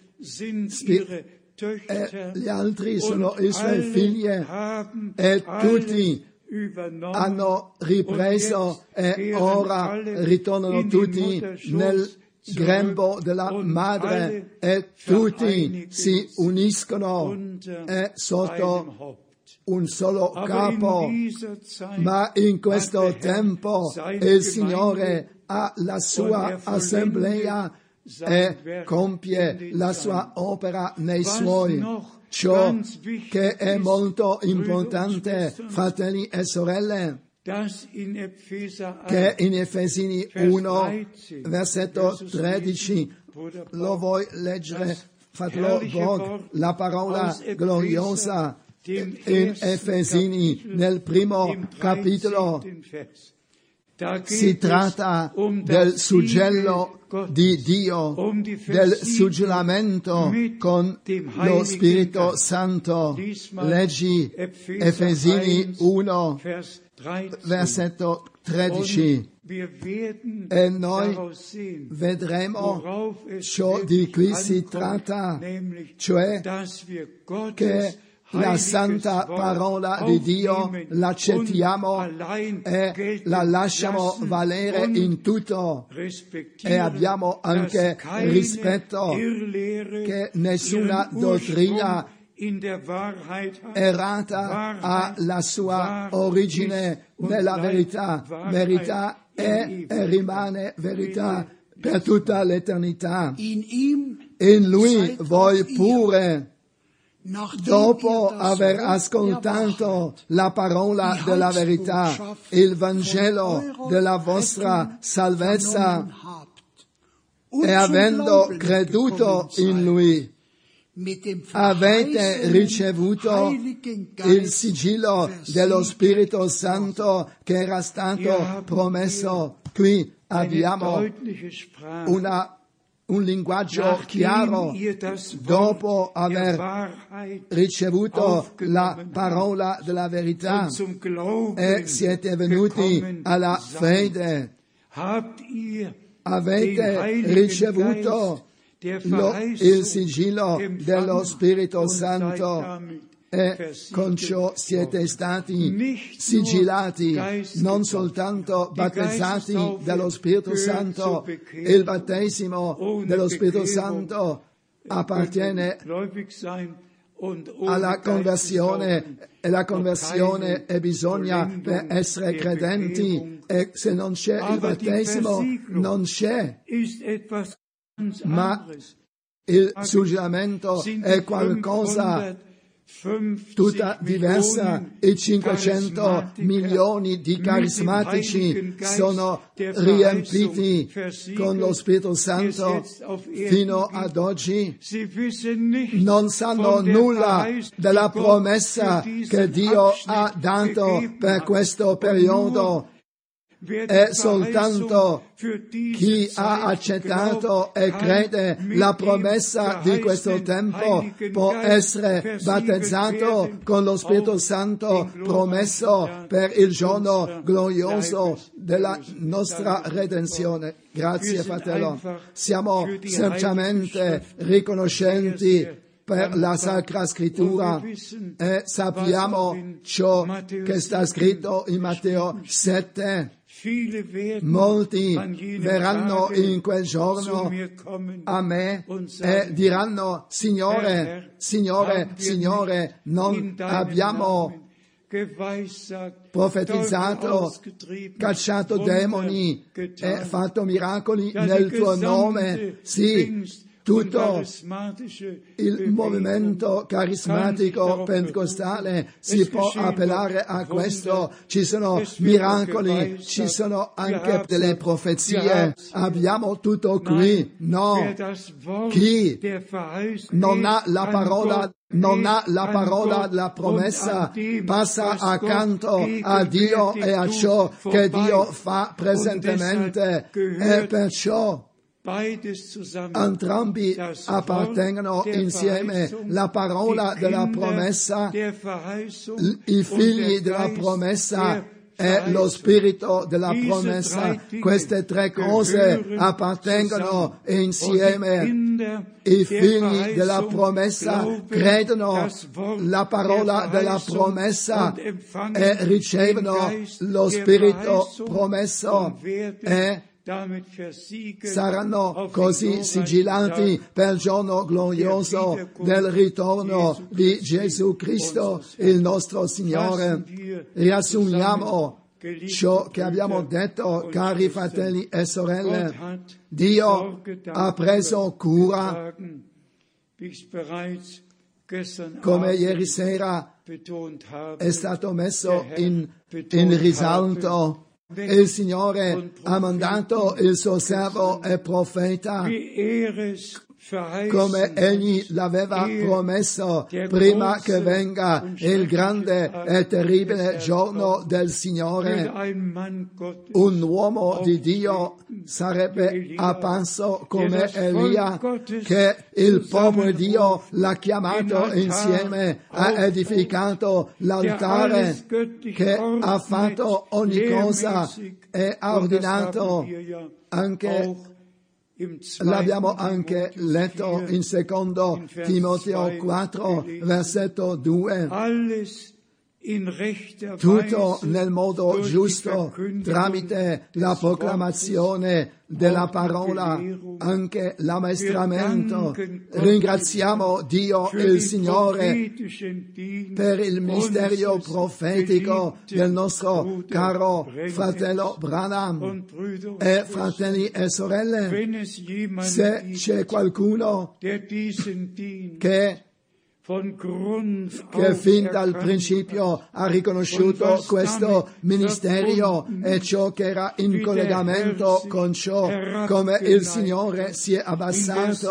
e gli altri sono i suoi figli e tutti hanno ripreso e ora ritornano tutti nel grembo della madre e tutti si uniscono sotto un solo capo. Ma in questo tempo il Signore ha la sua assemblea e compie la sua opera nei suoi. Ciò che è molto importante, fratelli e sorelle, che in Efesini 1, versetto 13, lo vuoi leggere, fratello Borg, la parola gloriosa in Efesini, nel primo capitolo, Si tratta del suggello di Dio, del suggellamento con lo Spirito Santo. Leggi Efesini 1, versetto 13. E noi vedremo ciò di cui si tratta, cioè che la santa parola di Dio l'accettiamo e la lasciamo valere in tutto, e abbiamo anche rispetto che nessuna dottrina errata ha la sua origine nella verità. Verità è e rimane verità per tutta l'eternità. In Lui voi pure, dopo aver ascoltato la parola della verità, il Vangelo della vostra salvezza, e avendo creduto in Lui, avete ricevuto il sigillo dello Spirito Santo che era stato promesso. Qui abbiamo un linguaggio chiaro. Dopo aver ricevuto la parola della verità e siete venuti alla fede, avete ricevuto il sigillo dello Spirito Santo, e con ciò siete stati sigillati, non soltanto battezzati dallo Spirito Santo. Il battesimo dello Spirito Santo appartiene alla conversione, e la conversione è bisogna per essere credenti, e se non c'è il battesimo non c'è. Ma il suggellamento è qualcosa tutta diversa. I 500 milioni di carismatici sono riempiti con lo Spirito Santo fino ad oggi. Non sanno nulla della promessa che Dio ha dato per questo periodo. È soltanto chi ha accettato e crede la promessa di questo tempo può essere battezzato con lo Spirito Santo promesso per il giorno glorioso della nostra redenzione. Grazie, fratello. Siamo semplicemente riconoscenti per la Sacra Scrittura e sappiamo ciò che sta scritto in Matteo 7. Molti verranno in quel giorno a me e diranno: Signore, Signore, Signore, non abbiamo profetizzato, cacciato demoni e fatto miracoli nel tuo nome? Sì. Tutto il movimento carismatico pentecostale si può appellare a questo. Ci sono miracoli, ci sono anche delle profezie. Abbiamo tutto qui. No. Chi non ha la parola della promessa passa accanto a Dio e a ciò che Dio fa presentemente, e perciò entrambi appartengono insieme. La parola della promessa, i figli della promessa e lo spirito della promessa. Queste tre cose appartengono insieme. I figli della promessa credono la parola della promessa e ricevono lo spirito promesso, e saranno così sigillati per il giorno glorioso del ritorno di Gesù Cristo, il nostro Signore. Riassumiamo ciò che abbiamo detto, cari fratelli e sorelle. Dio ha preso cura, come ieri sera è stato messo in risalto. Il Signore ha mandato il suo servo e profeta come egli l'aveva promesso prima che venga il grande e terribile giorno del Signore. Un uomo di Dio sarebbe apparso come Elia, che il popolo di Dio l'ha chiamato insieme, ha edificato l'altare, che ha fatto ogni cosa e ha ordinato anche. L'abbiamo anche letto in secondo Timoteo 4, versetto 2. Tutto nel modo giusto, tramite la proclamazione della parola, anche l'ammaestramento. Ringraziamo Dio il Signore per il mistero profetico del nostro caro fratello Branham. E fratelli e sorelle, se c'è qualcuno che fin dal principio ha riconosciuto questo ministero e ciò che era in collegamento con ciò, come il Signore si è abbassato,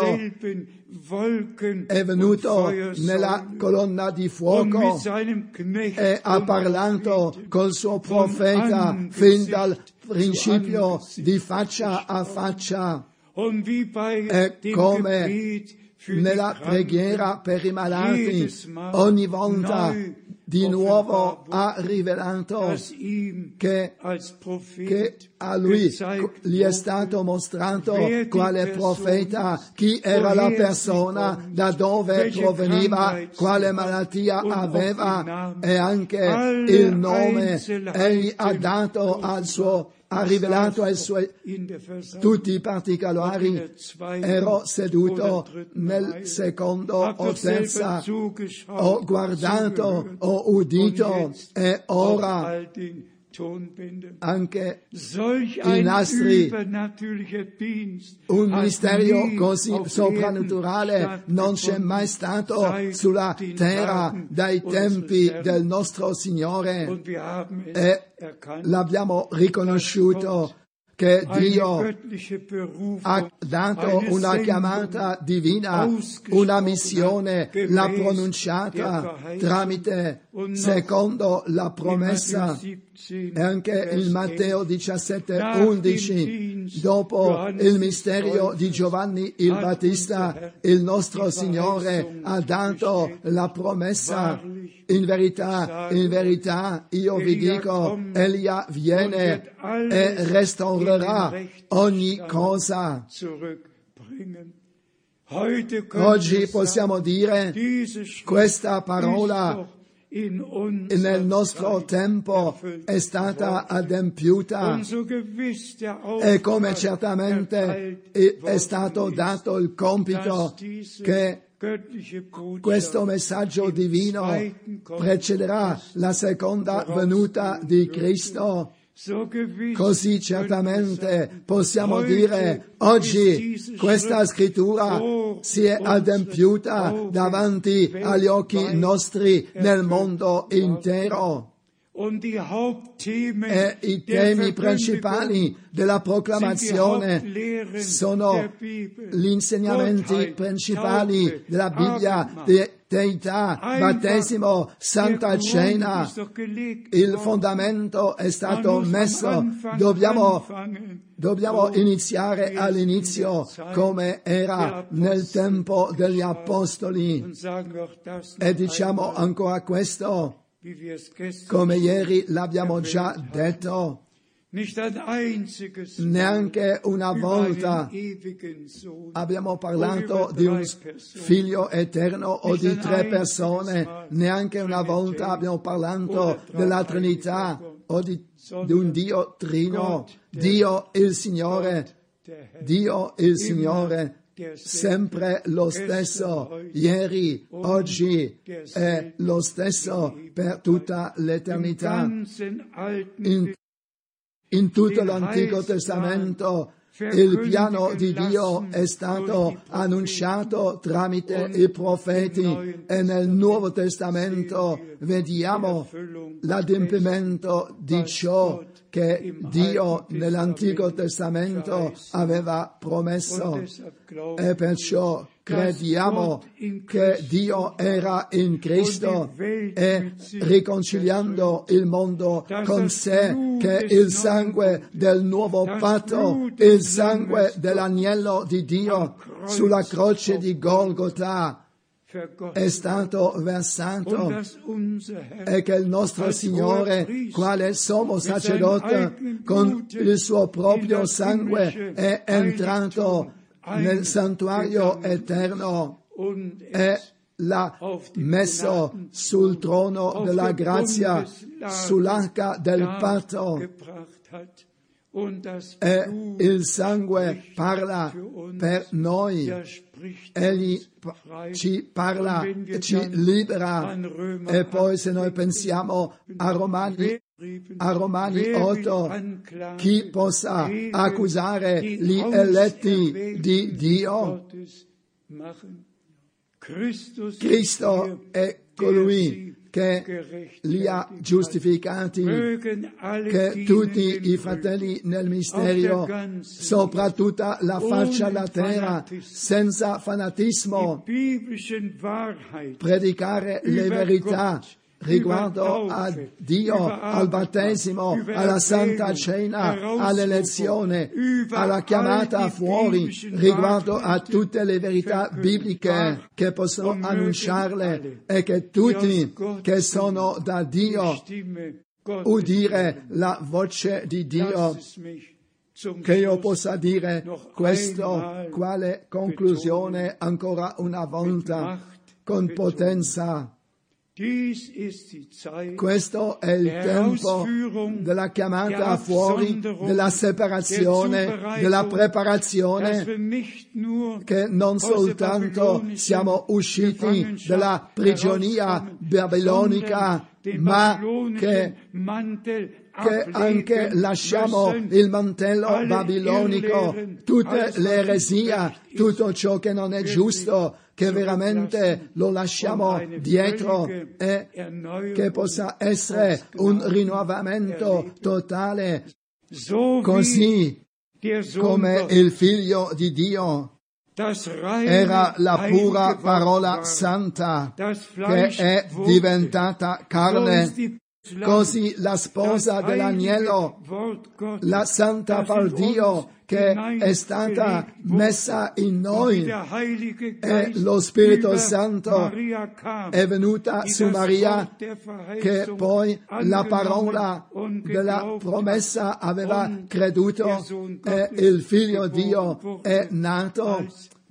è venuto nella colonna di fuoco e ha parlato col suo profeta fin dal principio di faccia a faccia, e come nella preghiera per i malati ogni volta di nuovo ha rivelato che a lui gli è stato mostrato quale profeta, chi era la persona, da dove proveniva, quale malattia aveva, e anche il nome egli ha dato ha rivelato ai suoi tutti i particolari. Ero seduto nel secondo o terza, ho guardato, ho udito, e ora anche i nastri, un mistero così soprannaturale non c'è mai stato sulla terra dai tempi del nostro Signore, e l'abbiamo riconosciuto che Dio ha dato una chiamata divina, una missione, l'ha pronunciata tramite, secondo la promessa. E anche in Matteo 17:11, dopo il mistero di Giovanni il Battista, il nostro Signore ha dato la promessa: in verità, io vi dico, Elia viene e restaurerà ogni cosa. Oggi possiamo dire questa parola nel nostro tempo è stata adempiuta, e come certamente è stato dato il compito che questo messaggio divino precederà la seconda venuta di Cristo. Così certamente possiamo dire oggi questa scrittura si è adempiuta davanti agli occhi nostri nel mondo intero. E i temi principali della proclamazione sono gli insegnamenti principali della Bibbia, deità, battesimo, Santa Cena. Il fondamento è stato messo. Dobbiamo iniziare all'inizio, come era nel tempo degli Apostoli. E diciamo ancora questo, come ieri l'abbiamo già detto, neanche una volta abbiamo parlato di un figlio eterno o di tre persone, neanche una volta abbiamo parlato della Trinità o di un Dio trino. Dio il Signore, sempre lo stesso, ieri, oggi, è lo stesso per tutta l'eternità. In tutto l'Antico Testamento il piano di Dio è stato annunciato tramite i profeti, e nel Nuovo Testamento vediamo l'adempimento di ciò che Dio nell'Antico Testamento aveva promesso, e perciò crediamo che Dio era in Cristo e riconciliando il mondo con sé, che il sangue del nuovo patto, il sangue dell'agnello di Dio sulla croce di Golgotha è stato versato, e che il nostro Signore, quale sommo sacerdote, con il suo proprio sangue è entrato nel santuario eterno e l'ha messo sul trono della grazia, sull'arca del patto. E il sangue parla per noi, egli ci parla, ci libera. E poi se noi pensiamo a Romani 8, chi possa accusare gli eletti di Dio? Cristo è colui che li ha giustificati, che tutti i fratelli nel mistero, soprattutto la faccia alla terra, senza fanatismo, predicare le verità riguardo a Dio, al battesimo, alla Santa Cena, all'elezione, alla chiamata fuori, riguardo a tutte le verità bibliche che possono annunciarle, e che tutti che sono da Dio udire la voce di Dio. Che io possa dire questo, quale conclusione ancora una volta, con potenza. Questo è il tempo della chiamata fuori, della separazione, della preparazione, che non soltanto siamo usciti dalla prigionia babilonica, ma che anche lasciamo il mantello babilonico, tutte le eresie, tutto ciò che non è giusto, che veramente lo lasciamo dietro, e che possa essere un rinnovamento totale, così come il Figlio di Dio era la pura parola santa che è diventata carne. Così la sposa dell'agnello, la Santa Par Dio, che è stata messa in noi, e lo Spirito Santo è venuta su Maria, che poi la parola della promessa aveva creduto, e il Figlio Dio è nato,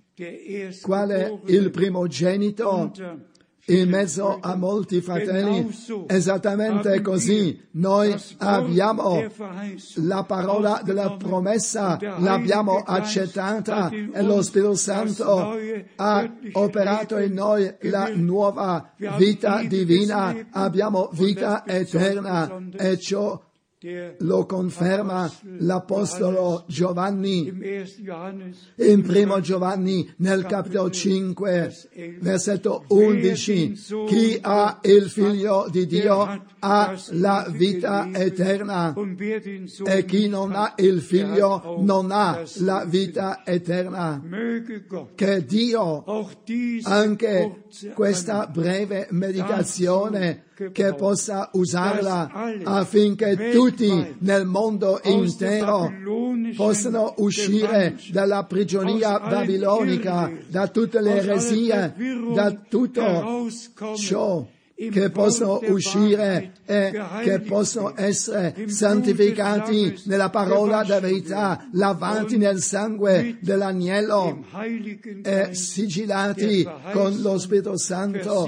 quale il primogenito in mezzo a molti fratelli. Esattamente così noi abbiamo la parola della promessa, l'abbiamo accettata, e lo Spirito Santo ha operato in noi la nuova vita divina, abbiamo vita eterna, e ciò lo conferma l'Apostolo Giovanni in primo Giovanni nel capitolo 5, versetto 11. Chi ha il Figlio di Dio ha la vita eterna, e chi non ha il Figlio non ha la vita eterna. Che Dio anche questa breve meditazione che possa usarla affinché tutti nel mondo intero possano uscire dalla prigionia babilonica, da tutte le eresie, da tutto ciò, che possono uscire e che possono essere santificati nella parola della verità, lavati nel sangue dell'agnello e sigillati con lo Spirito Santo,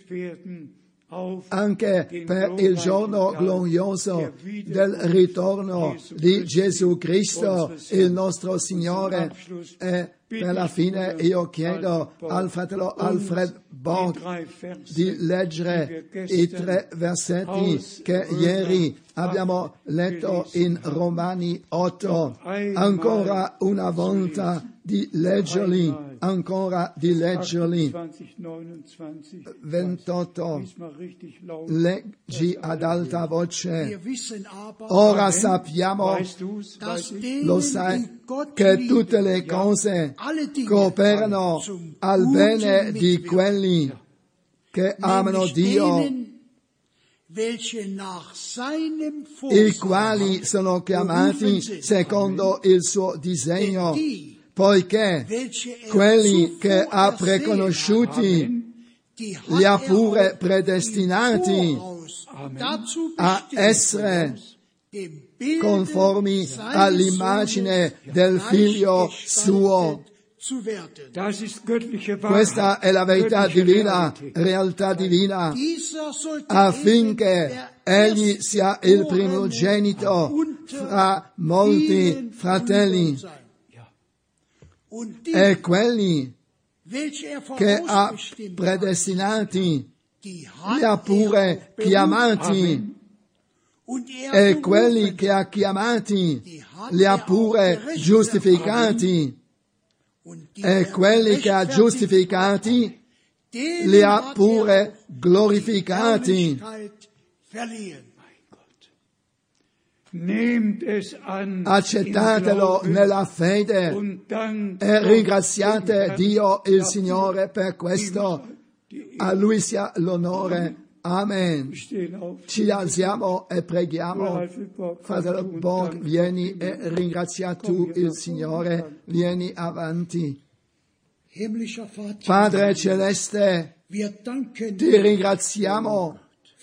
anche per il giorno glorioso del ritorno di Gesù Cristo, il nostro Signore. E per la fine io chiedo al fratello Alfred Borg di leggere i 3 versetti che ieri abbiamo letto in Romani 8, ancora una volta di leggerli, ancora di leggerli. 28, leggi ad alta voce. Ora sappiamo, lo sai, che tutte le cose cooperano al bene di quelli che amano Dio, i quali sono chiamati secondo il suo disegno, poiché quelli che ha preconosciuti li ha pure predestinati a essere conformi all'immagine del Figlio suo. Questa è la verità divina, realtà divina, affinché egli sia il primogenito fra molti fratelli. E quelli che ha predestinati li ha pure chiamati, e quelli che ha chiamati li ha pure giustificati, e quelli che ha giustificati li ha pure glorificati. Accettatelo nella fede e ringraziate Dio il Signore per questo. A Lui sia l'onore. Amen. Ci alziamo e preghiamo. Fratello Borg, vieni e ringrazia tu il Signore. Vieni avanti. Padre Celeste, ti ringraziamo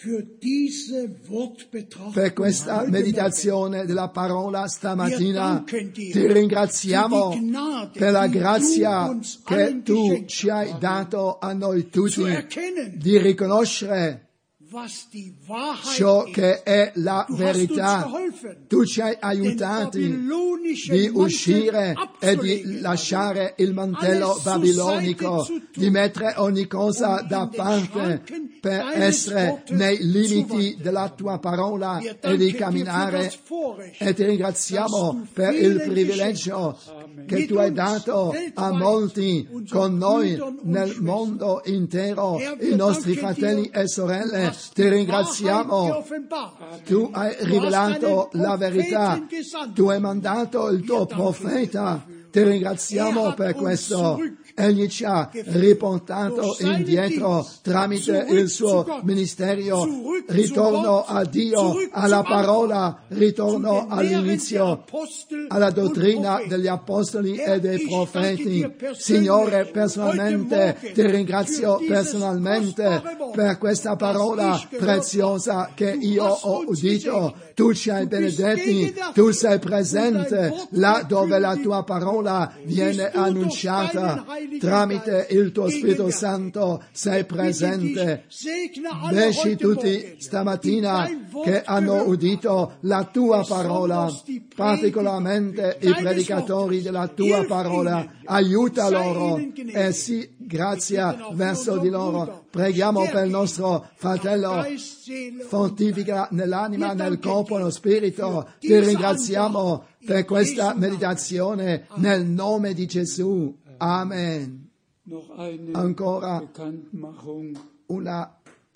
per questa meditazione della parola stamattina. Ti ringraziamo per la grazia che tu ci hai dato a noi tutti di riconoscere ciò che è la verità. Tu ci hai aiutati di uscire e di lasciare il mantello babilonico, di mettere ogni cosa da parte per essere nei limiti della tua parola e di camminare. E ti ringraziamo per il privilegio che tu hai dato a molti con noi nel mondo intero, i nostri fratelli e sorelle. Ti ringraziamo. Tu hai rivelato la verità. Tu hai mandato il tuo profeta. Ti ringraziamo per questo. Egli ci ha riportato indietro tramite il suo ministero. Ritorno a Dio, alla parola, ritorno all'inizio, alla dottrina degli apostoli e dei profeti. Signore, personalmente ti ringrazio personalmente per questa parola preziosa che io ho udito. Tu ci hai benedetti, tu sei presente là dove la tua parola viene annunciata. Tramite il tuo Spirito Santo sei presente. Benedici tutti stamattina che hanno udito la tua parola, particolarmente i predicatori della tua parola. Aiuta loro e sii grazia verso di loro. Preghiamo per il nostro fratello, fortifica nell'anima, nel corpo, nello spirito. Ti ringraziamo per questa meditazione nel nome di Gesù. Amen. Ancora un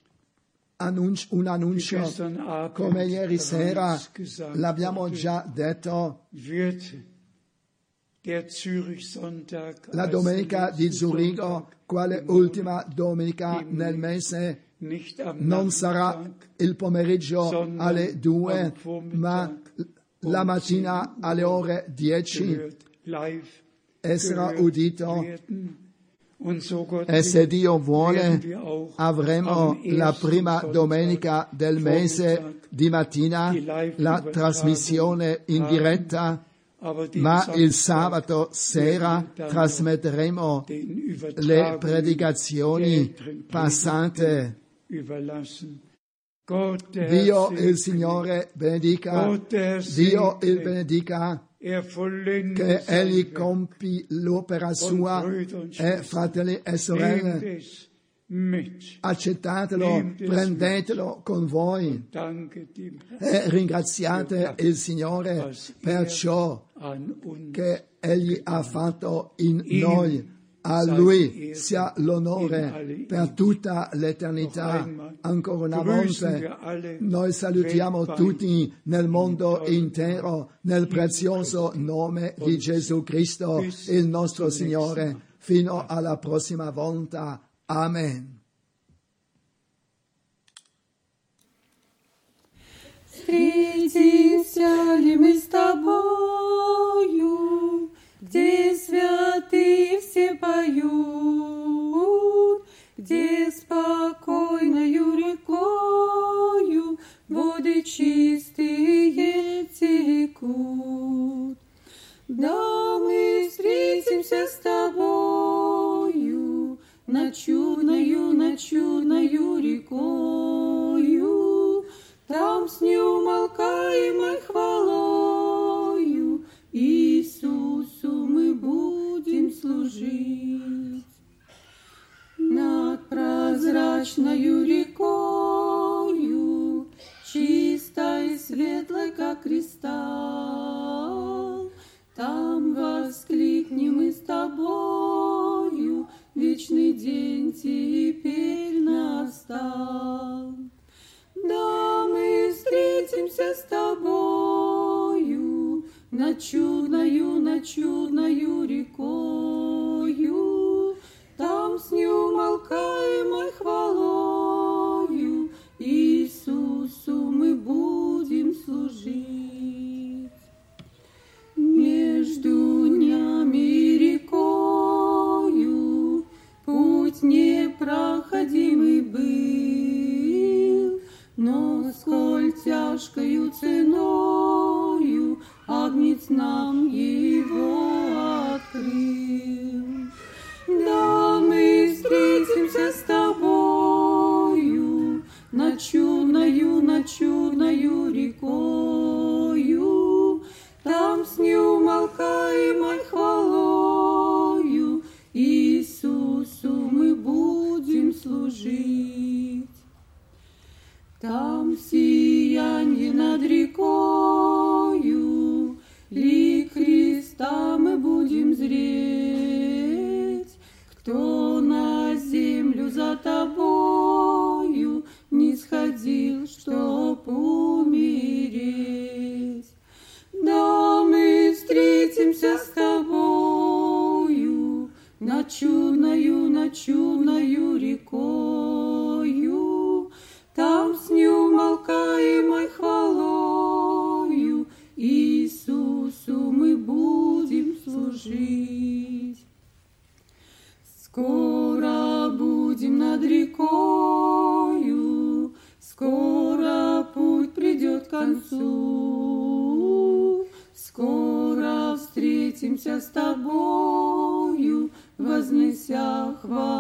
annuncio, come ieri sera l'abbiamo già detto. La domenica di Zurigo, quale ultima domenica nel mese, non sarà il pomeriggio alle 2, ma la mattina alle ore 10 sarà udito. E se Dio vuole, avremo la prima domenica del mese di mattina la trasmissione in diretta, ma il sabato sera trasmetteremo le predicazioni passate. Dio il Signore benedica, Dio il benedica che Egli compì l'opera sua e fratelli e sorelle, accettatelo, prendetelo con voi e ringraziate il Signore per ciò che Egli ha fatto in noi. A Lui sia l'onore per tutta l'eternità. Ancora una volta noi salutiamo tutti nel mondo intero nel prezioso nome di Gesù Cristo, il nostro Signore, fino alla prossima volta. Amen. Встретимся ли мы с тобою, где святые все поют, где спокойною рекою воды чистые текут. Да мы встретимся с тобою над чудною рекою, там с неумолкаемой хвалою Иисусу мы будем служить. Над прозрачною рекою, чистой и светлой, как кристалл, там воскликнем мы с тобою, вечный день теперь настал. Да, мы встретимся с тобою над чудною рекою, там с неумолкаемой хвалою Иисусу мы будем служить. Между днями и рекою путь непроходимый был, но сколь тяжкою ценою Агнец нам его открыл. Да, мы встретимся с тобою над чудною рекою, там с неумолкаемой хвалою Иисусу мы будем служить. Там сиянье над рекою, лик Христа мы будем зреть. Кто на землю за тобою не сходил, чтоб умереть? Да, мы встретимся с тобою над чудною рекою, там с неумолкаемой хвалою Иисусу мы будем служить. Скоро будем над рекою, скоро путь придет к концу, скоро встретимся с тобою, вознеся хвалу